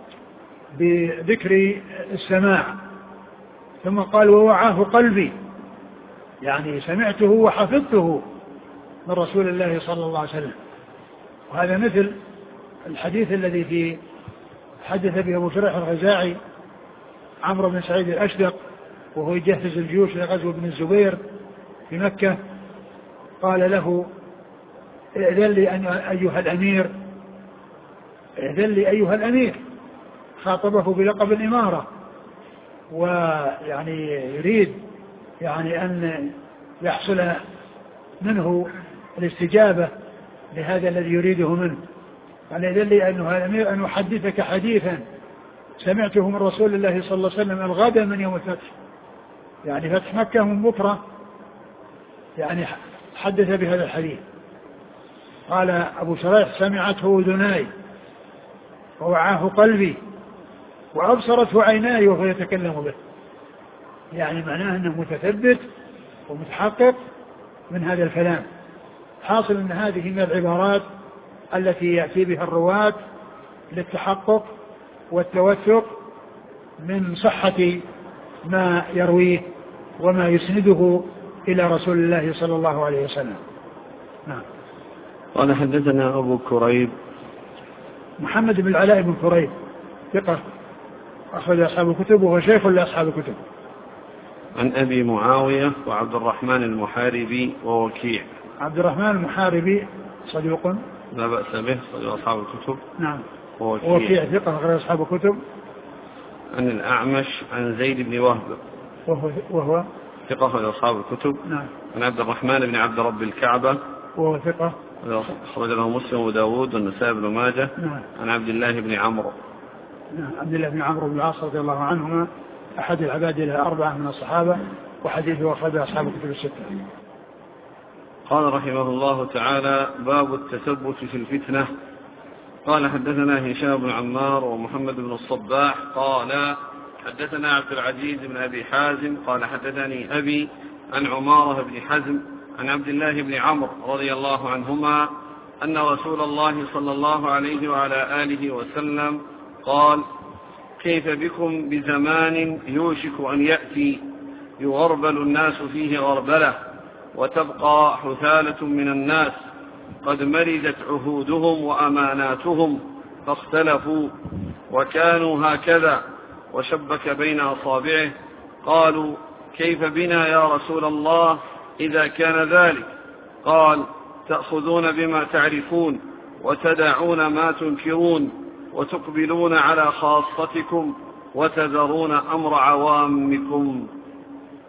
بذكر السماع. ثم قال ووعاه قلبي، يعني سمعته وحفظته من رسول الله صلى الله عليه وسلم. وهذا مثل الحديث الذي في حدث به أبو شريح الخزاعي عمرو بن سعيد الأشدق وهو يجهز الجيوش لغزو ابن الزبير في مكة، قال له ائذن لي أيها الأمير، ائذن لي أيها الأمير، خاطبه بلقب الإمارة ويعني يريد يعني أن يحصل منه الاستجابة لهذا الذي يريده منه. قال ائذن لي أيها الأمير أن أحدثك حديثا سمعته من رسول الله صلى الله عليه وسلم الغد من يوم الفتح، يعني فتح مكة من بكرة، يعني حدث بهذا الحديث. قال أبو شريح سمعته أذناي ووعاه قلبي وأبصرته عيناي وهو يتكلم به، يعني معناه أنه متثبت ومتحقق من هذا الكلام. حاصل أن هذه من العبارات التي يأتي بها الرواة للتحقق والتوثق من صحة ما يرويه وما يسنده إلى رسول الله صلى الله عليه وسلم. نعم. قال حدثنا أبو كريب محمد بن العلاء بن كريب ثقة أخرج أصحاب الكتب وهو شيخ لأصحاب الكتب. عن أبي معاوية وعبد الرحمن المحاربي ووكيع. عبد الرحمن المحاربي صدوق لا بأس به صدوق أصحاب الكتب. نعم. ووكيع ثقة أخرج أصحاب الكتب. عن الأعمش عن زيد بن وهب وهو ثقة أخرج أصحاب الكتب. نعم. عن عبد الرحمن بن عبد رب الكعبة وهو ثقة أخرج له مسلم وداود والنسائي بن ماجه. نعم. عن عبد الله بن عمرو. نعم. عبد الله بن عمرو بن العاص رضي الله عنهما أحد العباد الأربعة من الصحابة وحديثه أخرج أصحاب الكتب الستة. قال رحمه الله تعالى باب التثبت في الفتنة. قال حدثنا هشام بن عمار ومحمد بن الصباح قال حدثنا عبد العزيز بن أبي حازم قال حدثني أبي عن عمارة بن حزم عن عبد الله بن عمرو رضي الله عنهما أن رسول الله صلى الله عليه وعلى آله وسلم قال كيف بكم بزمان يوشك أن يأتي يغربل الناس فيه غربلة وتبقى حثالة من الناس قد مرجت عهودهم وأماناتهم فاختلفوا وكانوا هكذا وشبك بين أصابعه. قالوا كيف بنا يا رسول الله إذا كان ذلك؟ قال تأخذون بما تعرفون وتدعون ما تنكرون وتقبلون على خاصتكم وتذرون أمر عوامكم.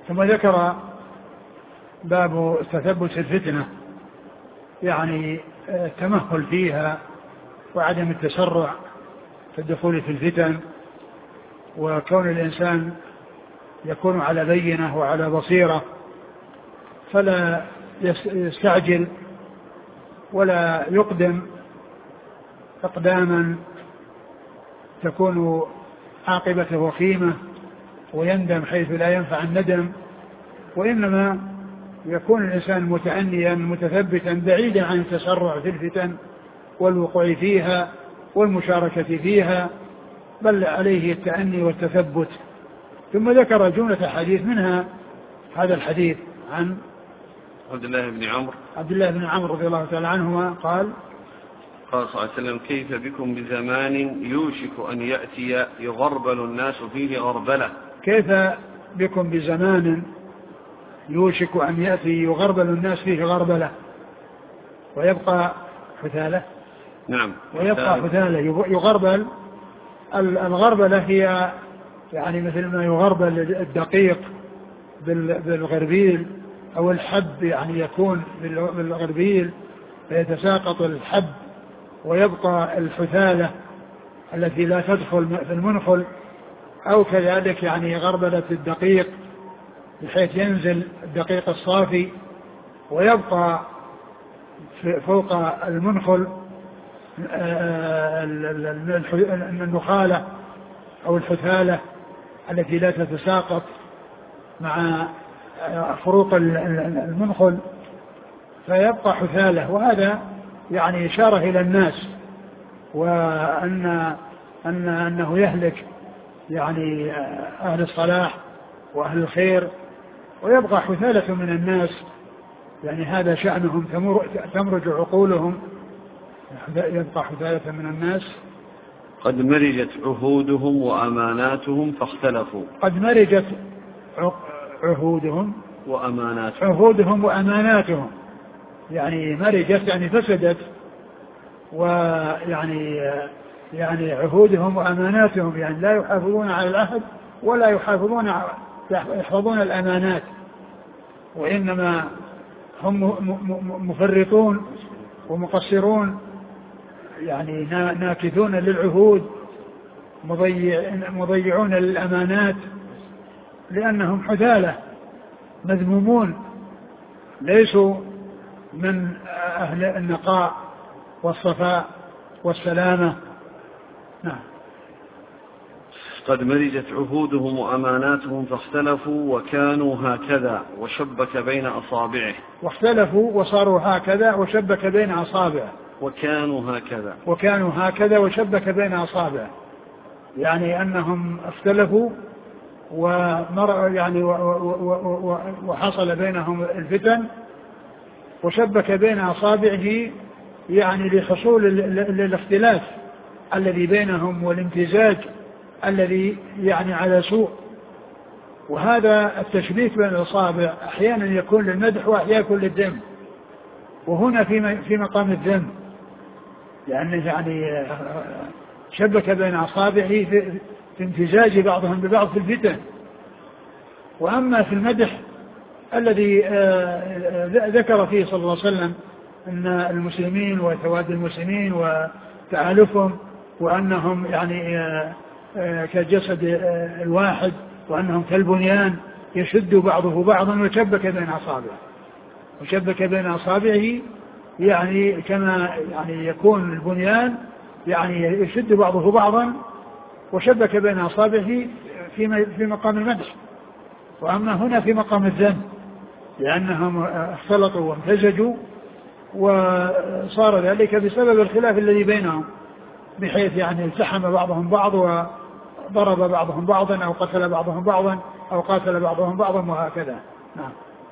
ثم ذكر باب تثبت الفتنة، يعني التمهل فيها وعدم التسرع في الدخول في الفتن، وكون الإنسان يكون على بينة وعلى بصيرة فلا يستعجل ولا يقدم اقداما تكون عاقبته وخيمة ويندم حيث لا ينفع الندم، وإنما يكون الإنسان متأنيا متثبتا بعيدا عن التسرع في الفتن والوقوع فيها والمشاركة فيها، بل عليه التأني والتثبت. ثم ذكر جملة حديث منها هذا الحديث عن عبد الله بن عمرو رضي الله تعالى عنهما قال صلى الله عليه وسلم: كيف بكم بزمان يوشك أن يأتي يغربل الناس فيه غربلة. كيف بكم بزمان يوشك أن يأتي يغربل الناس فيه غربلة ويبقى حثالة. نعم، ويبقى حثالة يغربل. الغربلة هي يعني مثل ما يغربل الدقيق بالغربيل أو الحب، يعني يكون بالغربيل فيتساقط الحب ويبقى الحثالة التي لا تدخل في المنخل، أو كذلك يعني غربلة الدقيق بحيث ينزل الدقيق الصافي ويبقى فوق المنخل النخالة أو الحثالة التي لا تتساقط مع فروق المنخل فيبقى حثالة. وهذا يعني إشارة إلى الناس أنه يهلك يعني أهل الصلاح وأهل الخير ويبقى حثالة من الناس، يعني هذا شأنهم تمرج عقولهم، يبقى حثالة من الناس. قد مرجت عهودهم وأماناتهم فاختلفوا. قد مرجت عهودهم وأماناتهم، يعني مرجت يعني فسدت، ويعني عهودهم وأماناتهم يعني لا يحافظون على العهد ولا يحفظون الأمانات، وإنما هم مفرطون ومقصرون، يعني ناكثون للعهود مضيعون للأمانات، لأنهم حثالة مذمومون ليسوا من أهل النقاء والصفاء والسلامة. نعم. قد مرجت عهودهم وأماناتهم فاختلفوا وكانوا هكذا وشبك بين أصابعه. واختلفوا وصاروا هكذا وشبك بين أصابعه. وكانوا هكذا وشبك بين أصابعه، يعني أنهم اختلفوا يعني وحصل بينهم الفتن وشبك بين أصابعه، يعني لحصول الاختلاف الذي بينهم والامتزاج الذي يعني على سوء. وهذا التشبيك بين الأصابع أحيانا يكون للمدح وأحيانا يكون للذم، وهنا في مقام الذم، لأنه يعني شبك بين أصابعه في امتزاج بعضهم ببعض في الفتن. وأما في المدح الذي ذكر فيه صلى الله عليه وسلم أن المسلمين وتواد المسلمين وتآلفهم وأنهم يعني كالجسد الواحد وأنهم كالبنيان يشد بعضه بعضا وشبك بين أصابعه يعني كما يعني يكون البنيان يعني يشد بعضه بعضا وشبك بين أصابعه في مقام المدح. وأما هنا في مقام الذم، لأنهم اختلطوا وامتزجوا وصار ذلك بسبب الخلاف الذي بينهم، بحيث يعني التحم بعضهم بعض وضرب بعضهم بعضا أو قتل بعضهم بعضا أو قاتل بعضهم بعضا وهكذا. نعم.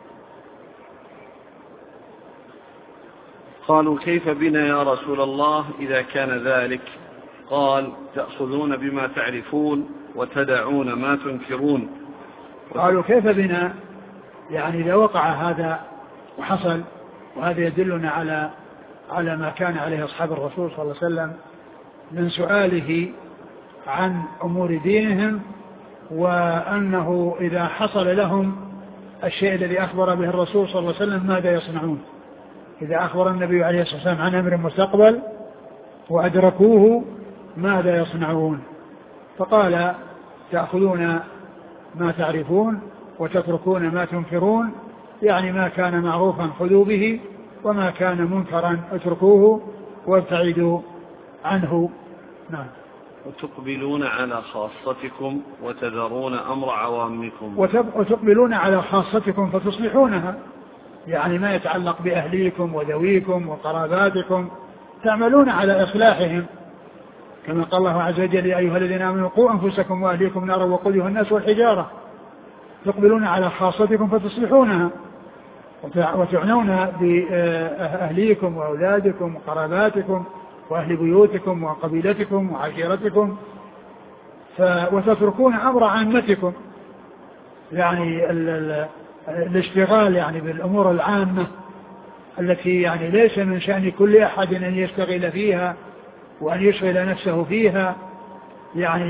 قالوا: كيف بنا يا رسول الله إذا كان ذلك؟ قال: تأخذون بما تعرفون وتدعون ما تنكرون. قالوا: كيف بنا، يعني إذا وقع هذا وحصل، وهذا يدلنا على ما كان عليه أصحاب الرسول صلى الله عليه وسلم من سؤاله عن أمور دينهم، وأنه إذا حصل لهم الشيء الذي أخبر به الرسول صلى الله عليه وسلم ماذا يصنعون. إذا أخبر النبي عليه الصلاة والسلام عن أمر مستقبل وأدركوه ماذا يصنعون؟ فقال تأخذون ما تعرفون وتتركون ما تنكرون، يعني ما كان معروفا خذوا به وما كان منكرا اتركوه وابتعدوا عنه. نعم. وتقبلون على خاصتكم وتذرون أمر عوامكم. وتقبلون على خاصتكم فتصلحونها، يعني ما يتعلق بأهليكم وذويكم وقراباتكم تعملون على إصلاحهم، كما قال الله عز وجل يا أيها الذين آمنوا قوا أنفسكم وأهليكم نارا وقودها الناس والحجارة. تقبلون على خاصتكم فتصلحونها وتعنون بأهليكم وأولادكم وقراباتكم وأهل بيوتكم وقبيلتكم وعشيرتكم، وتتركون أمر عامتكم، يعني الاشتغال يعني بالأمور العامة التي يعني ليس من شأن كل أحد أن يشتغل فيها وأن يشغل نفسه فيها، يعني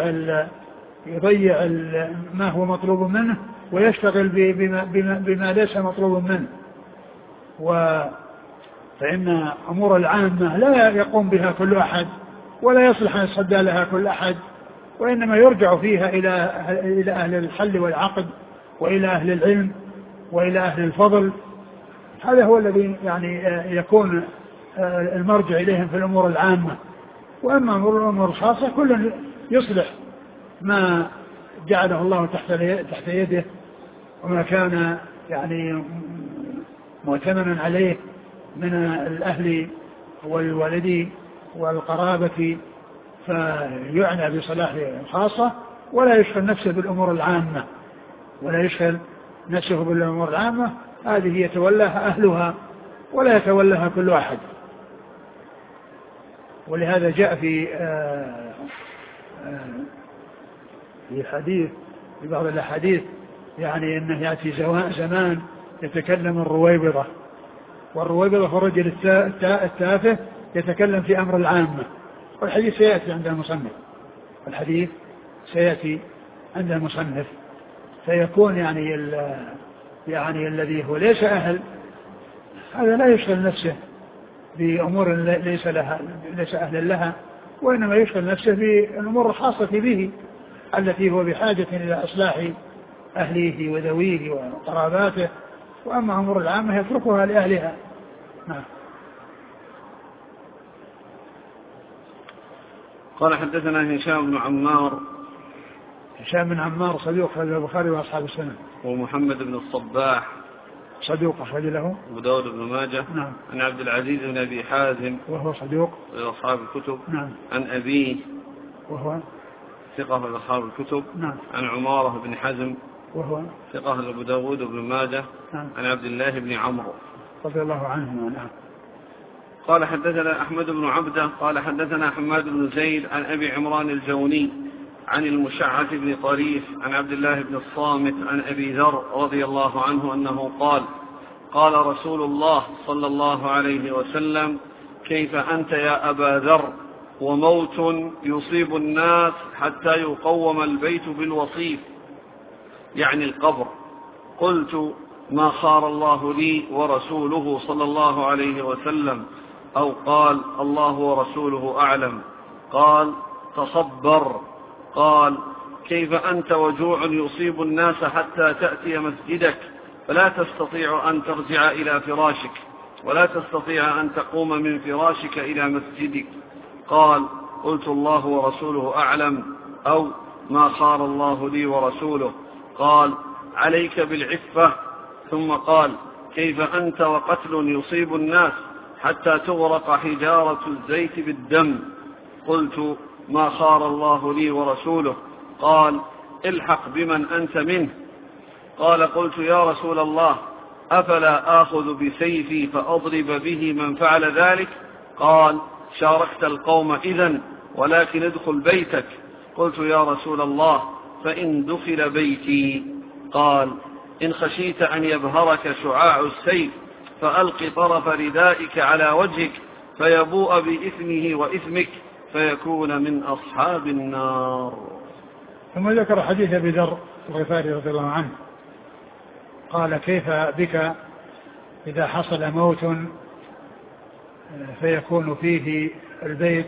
يضيع ما هو مطلوب منه ويشتغل بما ليس مطلوب منه. فإن أمور العامة لا يقوم بها كل أحد ولا يصلح أن يصدى لها كل أحد، وإنما يرجع فيها إلى أهل الحل والعقد وإلى أهل العلم وإلى أهل الفضل. هذا هو الذي يعني يكون المرجع إليهم في الأمور العامة. وأما الأمور الخاصة كل يصلح ما جعله الله تحت يده وما كان يعني مؤتمنا عليه من الأهل والوالد والقرابة، فيعنى بصلاح الخاصة ولا يشغل نفسه بالأمور العامة. هذه يتولاها أهلها ولا يتولاها كل أحد. ولهذا جاء في حديث في بعض الأحاديث يعني أنه يأتي زمان يتكلم الرويبضة، والرويبضة هو الرجل التافه يتكلم في أمر العامة. والحديث سيأتي عند المصنف فيكون يعني الذي هو ليس أهل هذا لا يشغل نفسه بأمور ليس أهلا لها، وإنما يشغل نفسه بالأمور الخاصة به التي هو بحاجة إلى إصلاح أهليه وذويه وقراباته، وأما أمور العامة يتركها لأهلها. نعم. قال حدثنا هشام بن عمار صدوق أخرج له البخاري وأصحاب السنن. ومحمد بن الصباح صدوق أخرج له أبو داود بن ماجه. نعم. عن عبد العزيز بن أبي حازم وهو صدوق أصحاب الكتب. نعم. عن أبيه وهو ثقة لأصحاب الكتب. نعم. عن عمارة بن حزم وهو ثقة لأبو داود بن ماجه. نعم. عن عبد الله بن عمرو رضي الله عنه. نعم. قال حدثنا أحمد بن عبده قال حدثنا حماد بن زيد عن أبي عمران الجوني عن المشعث بن طريف عن عبد الله بن الصامت عن أبي ذر رضي الله عنه أنه قال قال رسول الله صلى الله عليه وسلم كيف أنت يا أبا ذر وموت يصيب الناس حتى يقوم البيت بالوصيف يعني القبر. قلت ما خار الله لي ورسوله صلى الله عليه وسلم أو قال الله ورسوله أعلم. قال تصبر. قال كيف أنت وجوع يصيب الناس حتى تأتي مسجدك فلا تستطيع أن ترجع إلى فراشك ولا تستطيع أن تقوم من فراشك إلى مسجدك. قال قلت الله ورسوله أعلم أو ما خار الله لي ورسوله. قال عليك بالعفة. ثم قال كيف أنت وقتل يصيب الناس حتى تغرق حجارة الزيت بالدم. قلت ما خار الله لي ورسوله. قال الحق بمن أنت منه. قال قلت يا رسول الله أفلا آخذ بسيفي فأضرب به من فعل ذلك؟ قال شاركت القوم إذن ولكن ادخل بيتك. قلت يا رسول الله فإن دخل بيتي؟ قال إن خشيت أن يبهرك شعاع السيف فألق طرف ردائك على وجهك فيبوء بإثمه وإثمك فيكون من أصحاب النار. ثم ذكر حديث أبي ذر الغفاري رضي الله عنه قال كيف بك إذا حصل موت فيكون فيه البيت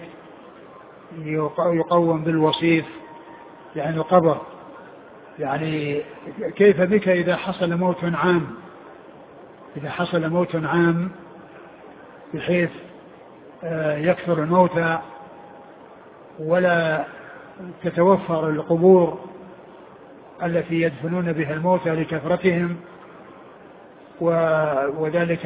يقوم بالوصيف يعني القبر، يعني كيف بك إذا حصل موت عام، إذا حصل موت عام بحيث يكثر الموتى ولا تتوفر القبور التي يدفنون بها الموتى لكثرتهم وذلك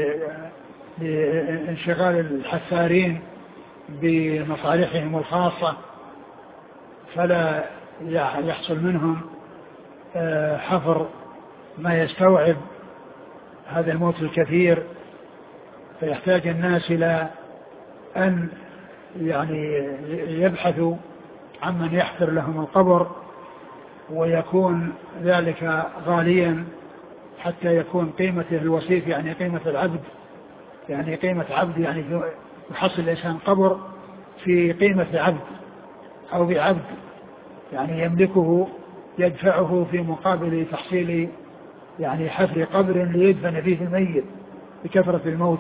لانشغال الحفارين بمصالحهم الخاصة، فلا يحصل منهم حفر ما يستوعب هذا الموت الكثير، فيحتاج الناس إلى أن يعني يبحثوا عمن يحفر لهم القبر، ويكون ذلك غاليا حتى يكون قيمته الوصيف يعني قيمة العبد، يعني قيمة عبد، يعني يحصل الإنسان قبر في قيمة عبد أو بعبد يعني يملكه يدفعه في مقابل تحصيل يعني حفر قبر ليدفن فيه الميت بكثرة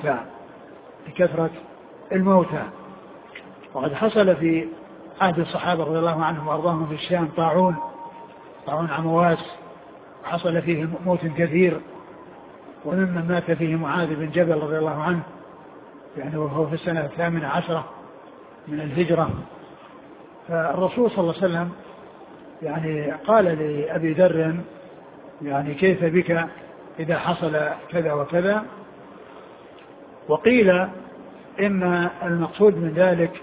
الموتى. وقد حصل في عهد الصحابة رضي الله عنهم وأرضاهم في الشام طاعون عمواس، حصل فيه موت كثير، وممن مات فيه معاذ بن جبل رضي الله عنه يعني وهو في السنة 18 من الهجرة. فالرسول صلى الله عليه وسلم يعني قال لأبي ذر يعني كيف بك إذا حصل كذا وكذا، وقيل إن المقصود من ذلك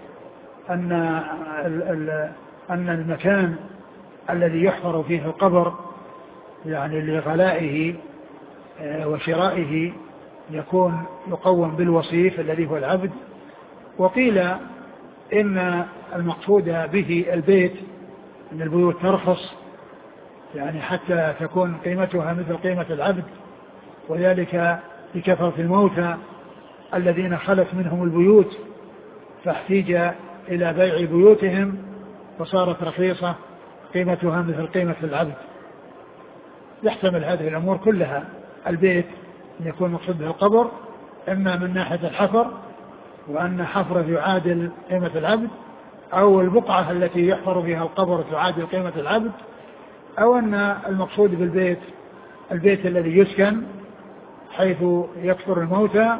أن المكان الذي يحفر فيه القبر يعني لغلائه وشرائه يكون يقوم بالوصيف الذي هو العبد. وقيل إن المقصود به البيت، أن البيوت ترخص يعني حتى تكون قيمتها مثل قيمة العبد، وذلك بكثرة الموتى الذين خلت منهم البيوت فاحتيج إلى بيع بيوتهم فصارت رخيصة قيمتها مثل قيمة العبد. يحتمل هذه الأمور كلها، البيت أن يكون مقصود به القبر إما من ناحية الحفر وأن حفره يعادل قيمة العبد، أو البقعة التي يحفر فيها القبر تعادل قيمة العبد، أو أن المقصود بالبيت البيت الذي يسكن حيث يكثر الموتى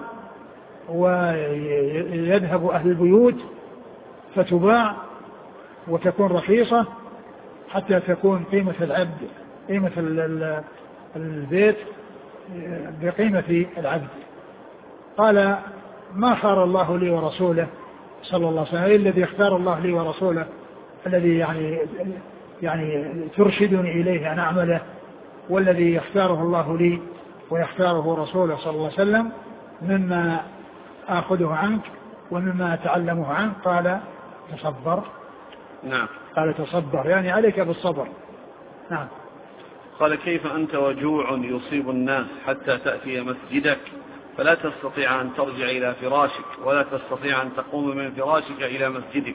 ويذهب أهل البيوت فتباع وتكون رخيصة حتى تكون قيمة العبد قيمة البيت بقيمة العبد. قال ما خار الله لي ورسوله صلى الله عليه وسلم، الذي اختار الله لي ورسوله الذي يعني ترشدني إليه أن أعمله، والذي يختاره الله لي ويختاره رسوله صلى الله عليه وسلم مما آخذه عنك ومما أتعلمه عنك. قال تصبر. نعم. قال تصبر يعني عليك بالصبر. نعم. قال كيف أنت وجوع يصيب الناس حتى تأتي مسجدك فلا تستطيع أن ترجع إلى فراشك ولا تستطيع أن تقوم من فراشك إلى مسجدك؟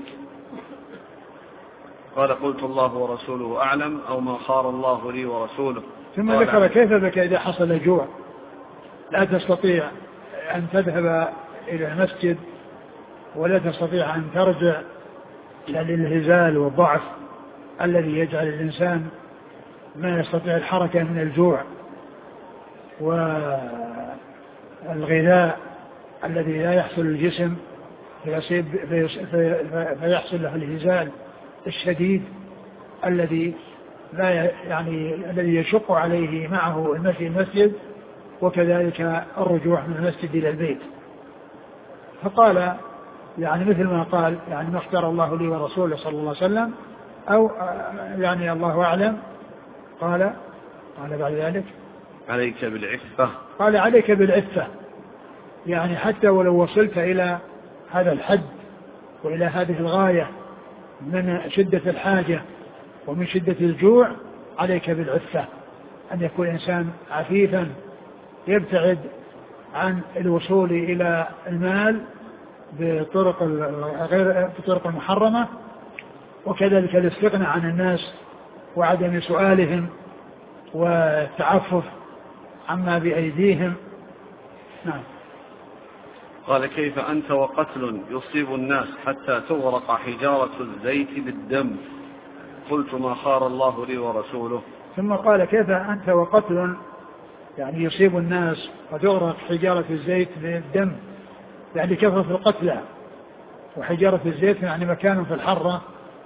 قال قلت الله ورسوله أعلم أو ما خار الله لي ورسوله. ثم ذكر كيف بك إذا حصل جوع لا تستطيع أن تذهب إلى المسجد ولا تستطيع أن ترجع للهزال والضعف الذي يجعل الإنسان ما يستطيع الحركة من الجوع والغذاء الذي لا يحصل الجسم فيحصل له الهزال الشديد الذي لا يعني الذي يشق عليه معه المشي المسجد وكذلك الرجوع من المسجد إلى البيت. فقال يعني مثل ما قال يعني ما اختار الله لي ورسوله صلى الله عليه وسلم أو يعني الله أعلم. قال بعد ذلك عليك بالعفة. قال عليك بالعفة يعني حتى ولو وصلت إلى هذا الحد وإلى هذه الغاية من شدة الحاجة ومن شدة الجوع عليك بالعفة، أن يكون إنسان عفيفا يبتعد عن الوصول إلى المال بطرق المحرمة، وكذلك الاستغناء عن الناس وعدم سؤالهم والتعفف عما بأيديهم. نعم. قال كيف أنت وقتل يصيب الناس حتى تغرق حجارة الزيت بالدم؟ قلت ما خار الله لي ورسوله. ثم قال كيف أنت وقتل يعني يصيب الناس وتغرق حجارة الزيت بالدم، يعني كثرة القتلى، وحجارة الزيت يعني مكان في الحرة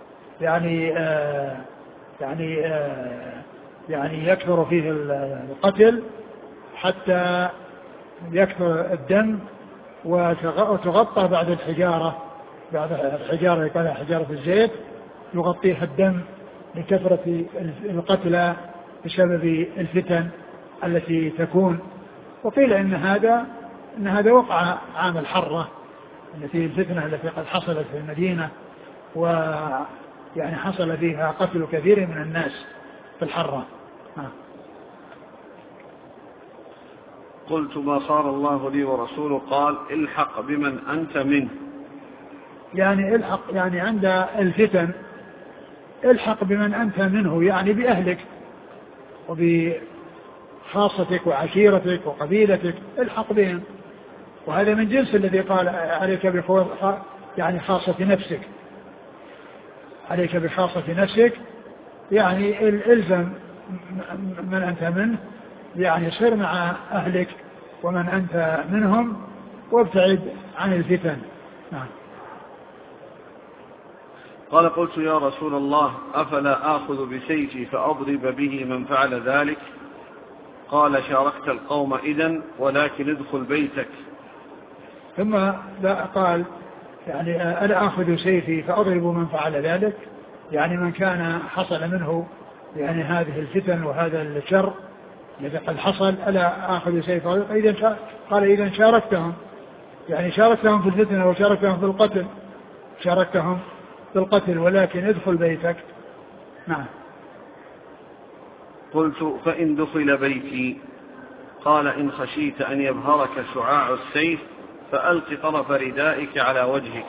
يعني يكثر فيه القتل حتى يكثر الدم وتغطى بعد الحجارة يقال حجارة الزيت يغطيها الدم لكثرة القتلى بسبب الفتن التي تكون. وقيل إن هذا وقع عام الحرة التي الفتنة التي قد حصلت في المدينة، ويعني حصل فيها قتل كثير من الناس في الحرة. قلت ما خار الله لي ورسوله. قال الحق بمن أنت منه، يعني الحق يعني عند الفتن الحق بمن أنت منه، يعني بأهلك وبخاصتك وعشيرتك وقبيلتك، الحق بهم. وهذا من جنس الذي قال عليك يعني خاصة نفسك، عليك بخاصة نفسك، يعني الزم من أنت منه، يعني صير مع أهلك ومن أنت منهم وابتعد عن الفتن. نعم. قال قلت يا رسول الله أفلا آخذ بسيفي فأضرب به من فعل ذلك؟ قال شاركت القوم إذن ولكن ادخل بيتك. ثم قال يعني ألا آخذ سيفي فأضرب من فعل ذلك، يعني من كان حصل منه يعني هذه الفتن وهذا الشر الذي قد حصل، ألا آخذ سيفي. قال إذا شاركتهم، يعني شاركتهم في الفتنة وشاركتهم في القتل، شاركتهم في القتل ولكن ادخل بيتك. نعم. قلت فإن دخل بيتي؟ قال إن خشيت أن يبهرك شعاع السيف فألق طرف ردائك على وجهك.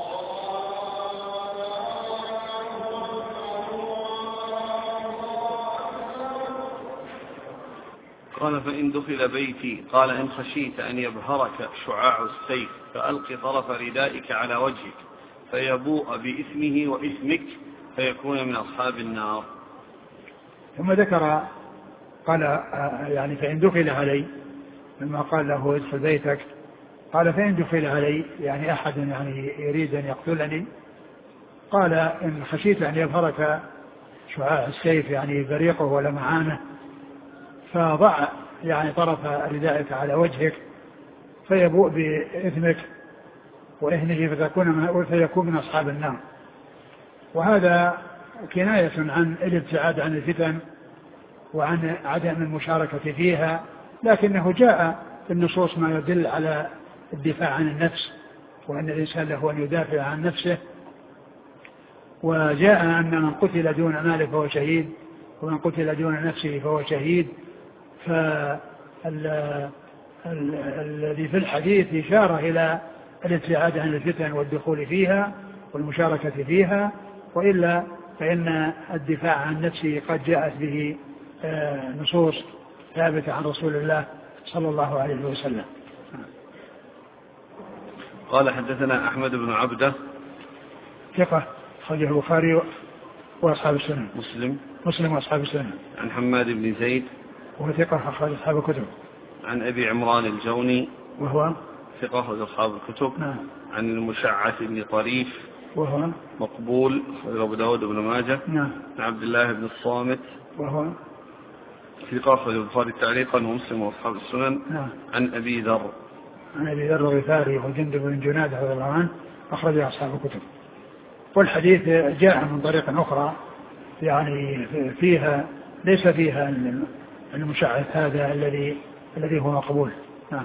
قال فإن دخل بيتي؟ قال إن خشيت أن يبهرك شعاع السيف فألق طرف ردائك على وجهك فيبوء بإثمه وإثمك فيكون من أصحاب النار. ثم ذكر قال يعني فإن دخل علي، لما قال له ادخل بيتك، قال فإن دخل علي يعني أحد يعني يريد أن يقتلني، قال إن خشيت أن يبهرك شعاع السيف يعني بريقه ولمعانه فضع يعني طرف ردائك على وجهك فيبوء بإثمك وإهنه فيكون من أصحاب النار. وهذا كناية عن الابتعاد عن الفتن وعن عدم المشاركة فيها، لكنه جاء في النصوص ما يدل على الدفاع عن النفس وأن الإنسان له أن يدافع عن نفسه. وجاء أن من قتل دون ماله فهو شهيد ومن قتل دون نفسه فهو شهيد. فالذي في الحديث إشارة إلى الابتعاد عن الفتن والدخول فيها والمشاركة فيها، وإلا فإن الدفاع عن نفسه قد جاءت به نصوص ثابتة عن رسول الله صلى الله عليه وسلم. قال حدثنا أحمد بن عبده ثقة أخرجه البخاري وأصحاب السنن. مسلم وأصحاب السنن. عن حماد بن زيد وهو ثقة أخرج أصحاب الكتب. عن أبي عمران الجوني وهو ثقة أخرج أصحاب الكتب. نعم. عن المشعث بن طريف وهو مقبول أخرج أبو داود بن ماجه. نعم. عن عبد الله بن الصامت وهو ثقة أخرج البخاري تعليقا ومسلم وأصحاب السنن. نعم. عن أبي ذر الغفاري وجندب بن جنادة رضي الله عنه أخرج أصحاب الكتب. والحديث جاء من طريق أخرى يعني فيها ليس فيها المشعث هذا الذي هو مقبول. نعم.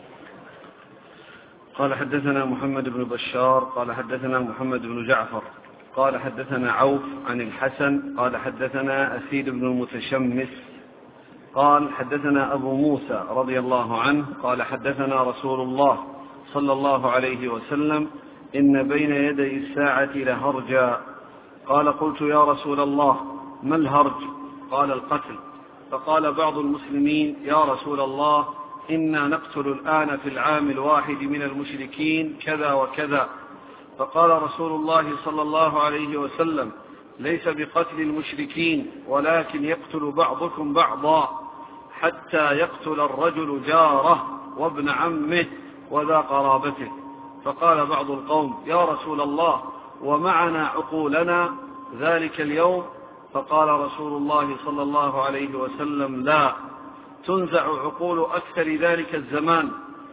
قال حدثنا محمد بن بشار قال حدثنا محمد بن جعفر قال حدثنا عوف عن الحسن قال حدثنا أسيد بن المتشمس قال حدثنا أبو موسى رضي الله عنه قال حدثنا رسول الله صلى الله عليه وسلم إن بين يدي الساعة لهرجا. قال قلت يا رسول الله ما الهرج؟ قال القتل. فقال بعض المسلمين: يا رسول الله، إنا نقتل الآن في العام الواحد من المشركين كذا وكذا. فقال رسول الله صلى الله عليه وسلم: ليس بقتل المشركين، ولكن يقتل بعضكم بعضا حتى يقتل الرجل جاره وابن عمه وذا قرابته. فقال بعض القوم: يا رسول الله، ومعنا عقولنا ذلك اليوم؟ فقال رسول الله صلى الله عليه وسلم: لا، تنزع عقول أكثر ذلك الزمان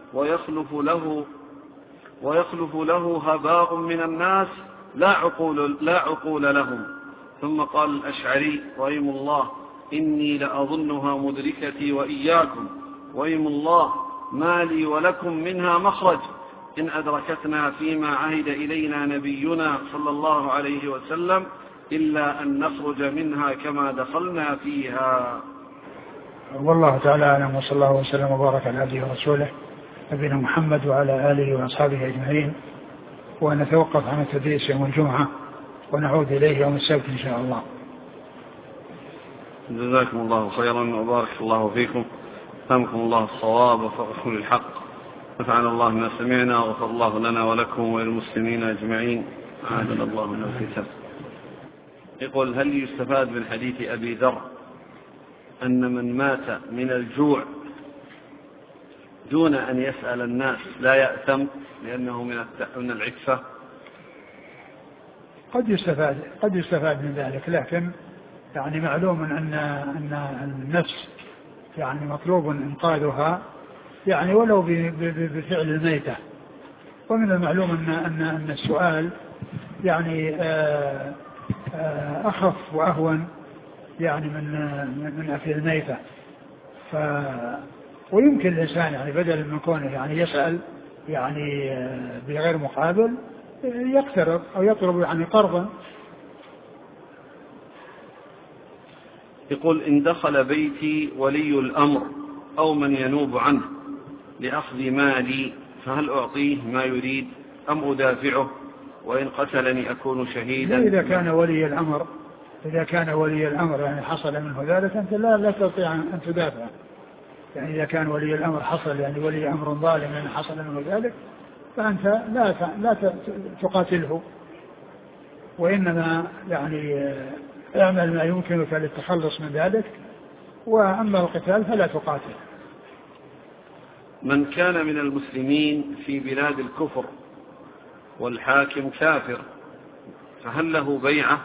ويخلف له هباء من الناس لا عقول لهم. ثم قال الأشعري رحمه الله: إني لأظنها مدركتي وإياكم، وإيم الله ما لي ولكم منها مخرج، إن أدركتنا فيما عهد إلينا نبينا صلى الله عليه وسلم إلا أن نخرج منها كما دخلنا فيها. والله تعالى أعلم، وصلى الله وسلم وبارك على عبده ورسوله نبينا محمد وعلى آله وأصحابه أجمعين. ونتوقف عن التدريس يوم الجمعة ونعود إليه يوم السبت إن شاء الله. جزاكم الله خيرا وبارك الله فيكم، ألهمكم الله الصواب وفقكم للحق، نفعنا الله ما سمعنا وغفر الله لنا ولكم وللمسلمين أجمعين، أعاذنا الله من الفتن. يقول: هل يستفاد من حديث أبي ذر أن من مات من الجوع دون أن يسأل الناس لا يأثم لأنه من العفة؟ قد يستفاد من ذلك، لكن يعني معلوم أن النفس يعني مطلوب إنقاذها يعني ولو بفعل الميتة. ومن المعلوم أن السؤال يعني أخف وأهون يعني من أكل الميتة. ويمكن الإنسان يعني بدل من كونه يعني يسأل يعني بغير مقابل يقترض أو يطلب يعني قرضا. يقول: إن دخل بيتي ولي الأمر أو من ينوب عنه لأخذ مالي فهل أعطيه ما يريد أم أدافعه؟ وإن قتلني أكون شهيدا؟ إذا كان ولي الأمر يعني حصل منه ذلك أنت لا تستطيع أن تدافع. يعني إذا كان ولي الأمر حصل يعني ولي أمر ظالم يعني حصل منه ذلك فأنت لا تقاتله، وإنما يعني اعمل ما يمكنك للتخلص من ذلك، وأما القتال فلا تقاتل. من كان من المسلمين في بلاد الكفر والحاكم كافر فهل له بيعة؟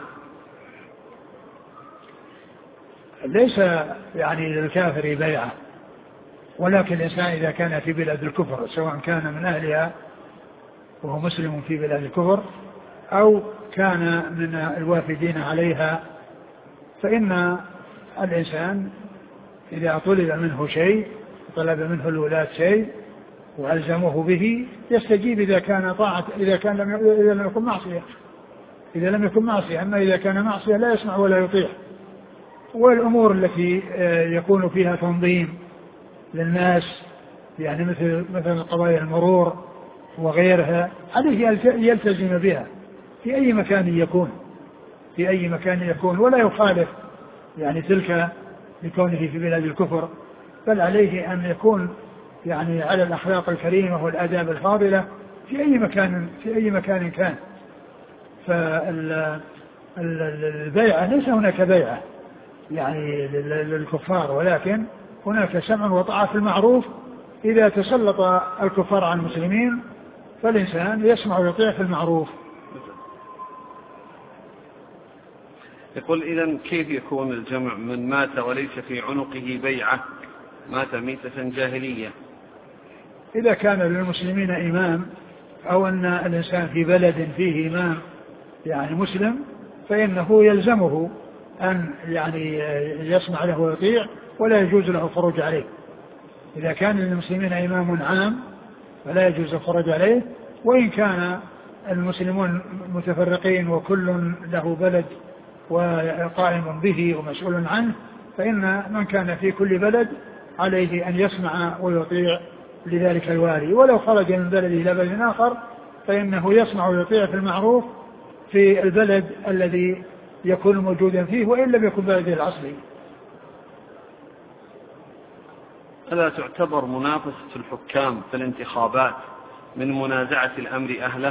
ليس يعني للكافر بيعة، ولكن الإنسان إذا كان في بلاد الكفر سواء كان من أهلها وهو مسلم في بلاد الكفر أو كان من الوافدين عليها، فإن الإنسان إذا طلب منه شيء، طلب منه الولاة شيء وألزمه به يستجيب إذا كان طاعة، إذا لم يكن معصية. أما إذا كان معصية لا يسمع ولا يطيع. والأمور التي يكون فيها تنظيم للناس يعني مثل قضايا المرور وغيرها عليه يلتزم بها في أي مكان يكون ولا يخالف يعني تلك لكونه في بلاد الكفر، بل عليه أن يكون يعني على الأخلاق الكريمة والآداب الفاضلة في أي مكان كان. فالبيعة ليس هناك بيعة يعني للكفار، ولكن هناك سمع وطاعة في المعروف. إذا تسلط الكفار على المسلمين فالإنسان يسمع ويطيع في المعروف. يقول: إذن كيف يكون الجمع من مات وليس في عنقه بيعة، مات ميتة جاهلية؟ إذا كان للمسلمين إمام أو أن الإنسان في بلد فيه إمام يعني مسلم فإنه يلزمه أن يعني يسمع له ويطيع ولا يجوز له الخروج عليه. إذا كان للمسلمين إمام عام فلا يجوز الخروج عليه، وإن كان المسلمون متفرقين وكل له بلد وقائم به ومسؤول عنه، فإن من كان في كل بلد عليه أن يسمع ويطيع لذلك الوالي، ولو خرج من بلده إلى بلد آخر فإنه يسمع ويطيع في المعروف في البلد الذي يكون موجودا فيه وإن لم يكن بلده الأصلي. ألا تعتبر منافسة الحكام في الانتخابات من منازعة الأمر أهله؟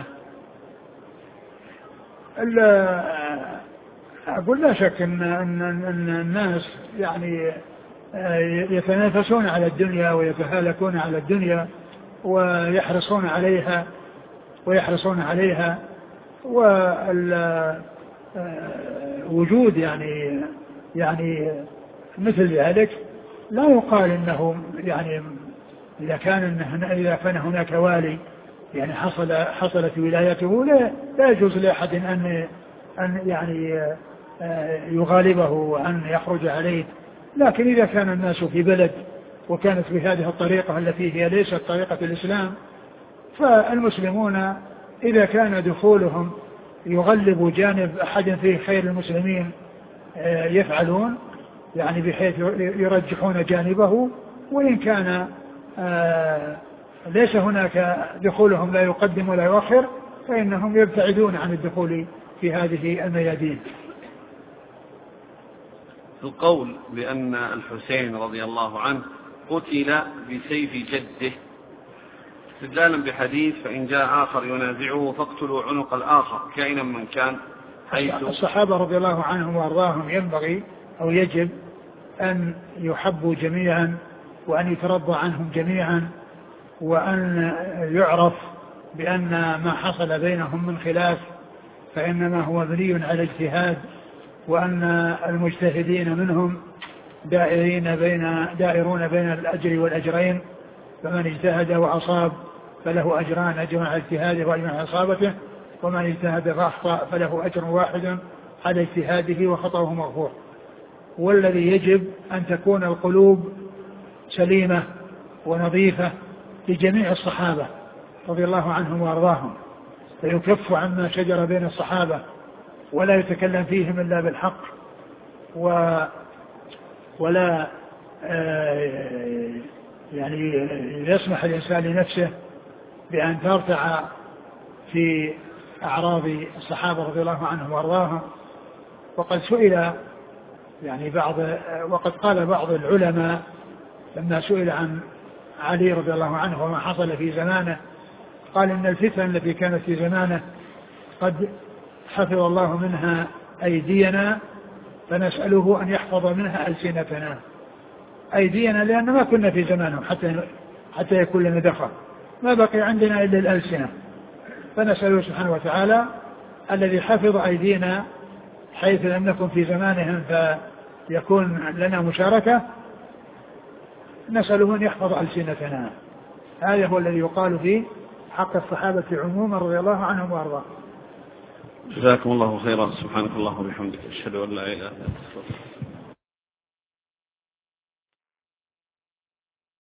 أقول لا شك أن الناس يعني يتنافسون على الدنيا ويتهالكون على الدنيا ويحرصون عليها ووجود يعني مثل ذلك لا يقال انه يعني اذا كان هناك والي يعني حصلت ولايته لا يجوز لاحد ان يعني يغالبه وان يخرج عليه. لكن اذا كان الناس في بلد وكانت بهذه الطريقة التي هي ليست طريقة الإسلام، فالمسلمون إذا كان دخولهم يغلب جانب أحد فيه خير المسلمين يفعلون يعني بحيث يرجحون جانبه، وإن كان ليس هناك دخولهم لا يقدم ولا يؤخر فإنهم يبتعدون عن الدخول في هذه الميادين. القول بأن الحسين رضي الله عنه قتل بسيف جده استدلالا بحديث فإن جاء آخر ينازعه فاقتلوا عنق الآخر كائنا من كان، حيث الصحابة رضي الله عنهم وأرضاهم ينبغي أو يجب أن يحبوا جميعا وأن يترضى عنهم جميعا، وأن يعرف بأن ما حصل بينهم من خلاف فإنما هو مبني على اجتهاد، وأن المجتهدين منهم دائرون بين الأجر والأجرين، فمن اجتهد وأصاب فله أجران، أجر على اجتهاده وأجر على إصابته، ومن اجتهد فأخطأ فله أجر واحد على اجتهاده وخطأه مغفور. والذي يجب أن تكون القلوب سليمة ونظيفة لجميع الصحابة رضي الله عنهم وأرضاهم، فيكف عما شجر بين الصحابة ولا يتكلم فيهم إلا بالحق، ولا يعني يسمح الإنسان لنفسه بأن ترتع في أعراض الصحابة رضي الله عنهم وأرضاهم. وقد سئل يعني وقد قال بعض العلماء لما سئل عن علي رضي الله عنه وما حصل في زمانه، قال إن الفتن التي كانت في زمانه قد حفظ الله منها أيدينا فنسأله أن يحفظ منها ألسنتنا. أيدينا لأن ما كنا في زمانهم حتى يكون لنا دخل، ما بقي عندنا إلا الألسنة، فنسأله سبحانه وتعالى الذي حفظ أيدينا حيث لم نكن في زمانهم فيكون لنا مشاركة، نسأله أن يحفظ ألسنتنا. هذا هو الذي يقال في حق الصحابة عموما رضي الله عنهم وأرضاهم. جزاكم الله خيرا. سبحانك اللهم وبحمدك أشهد أن لا إله إلا أنت.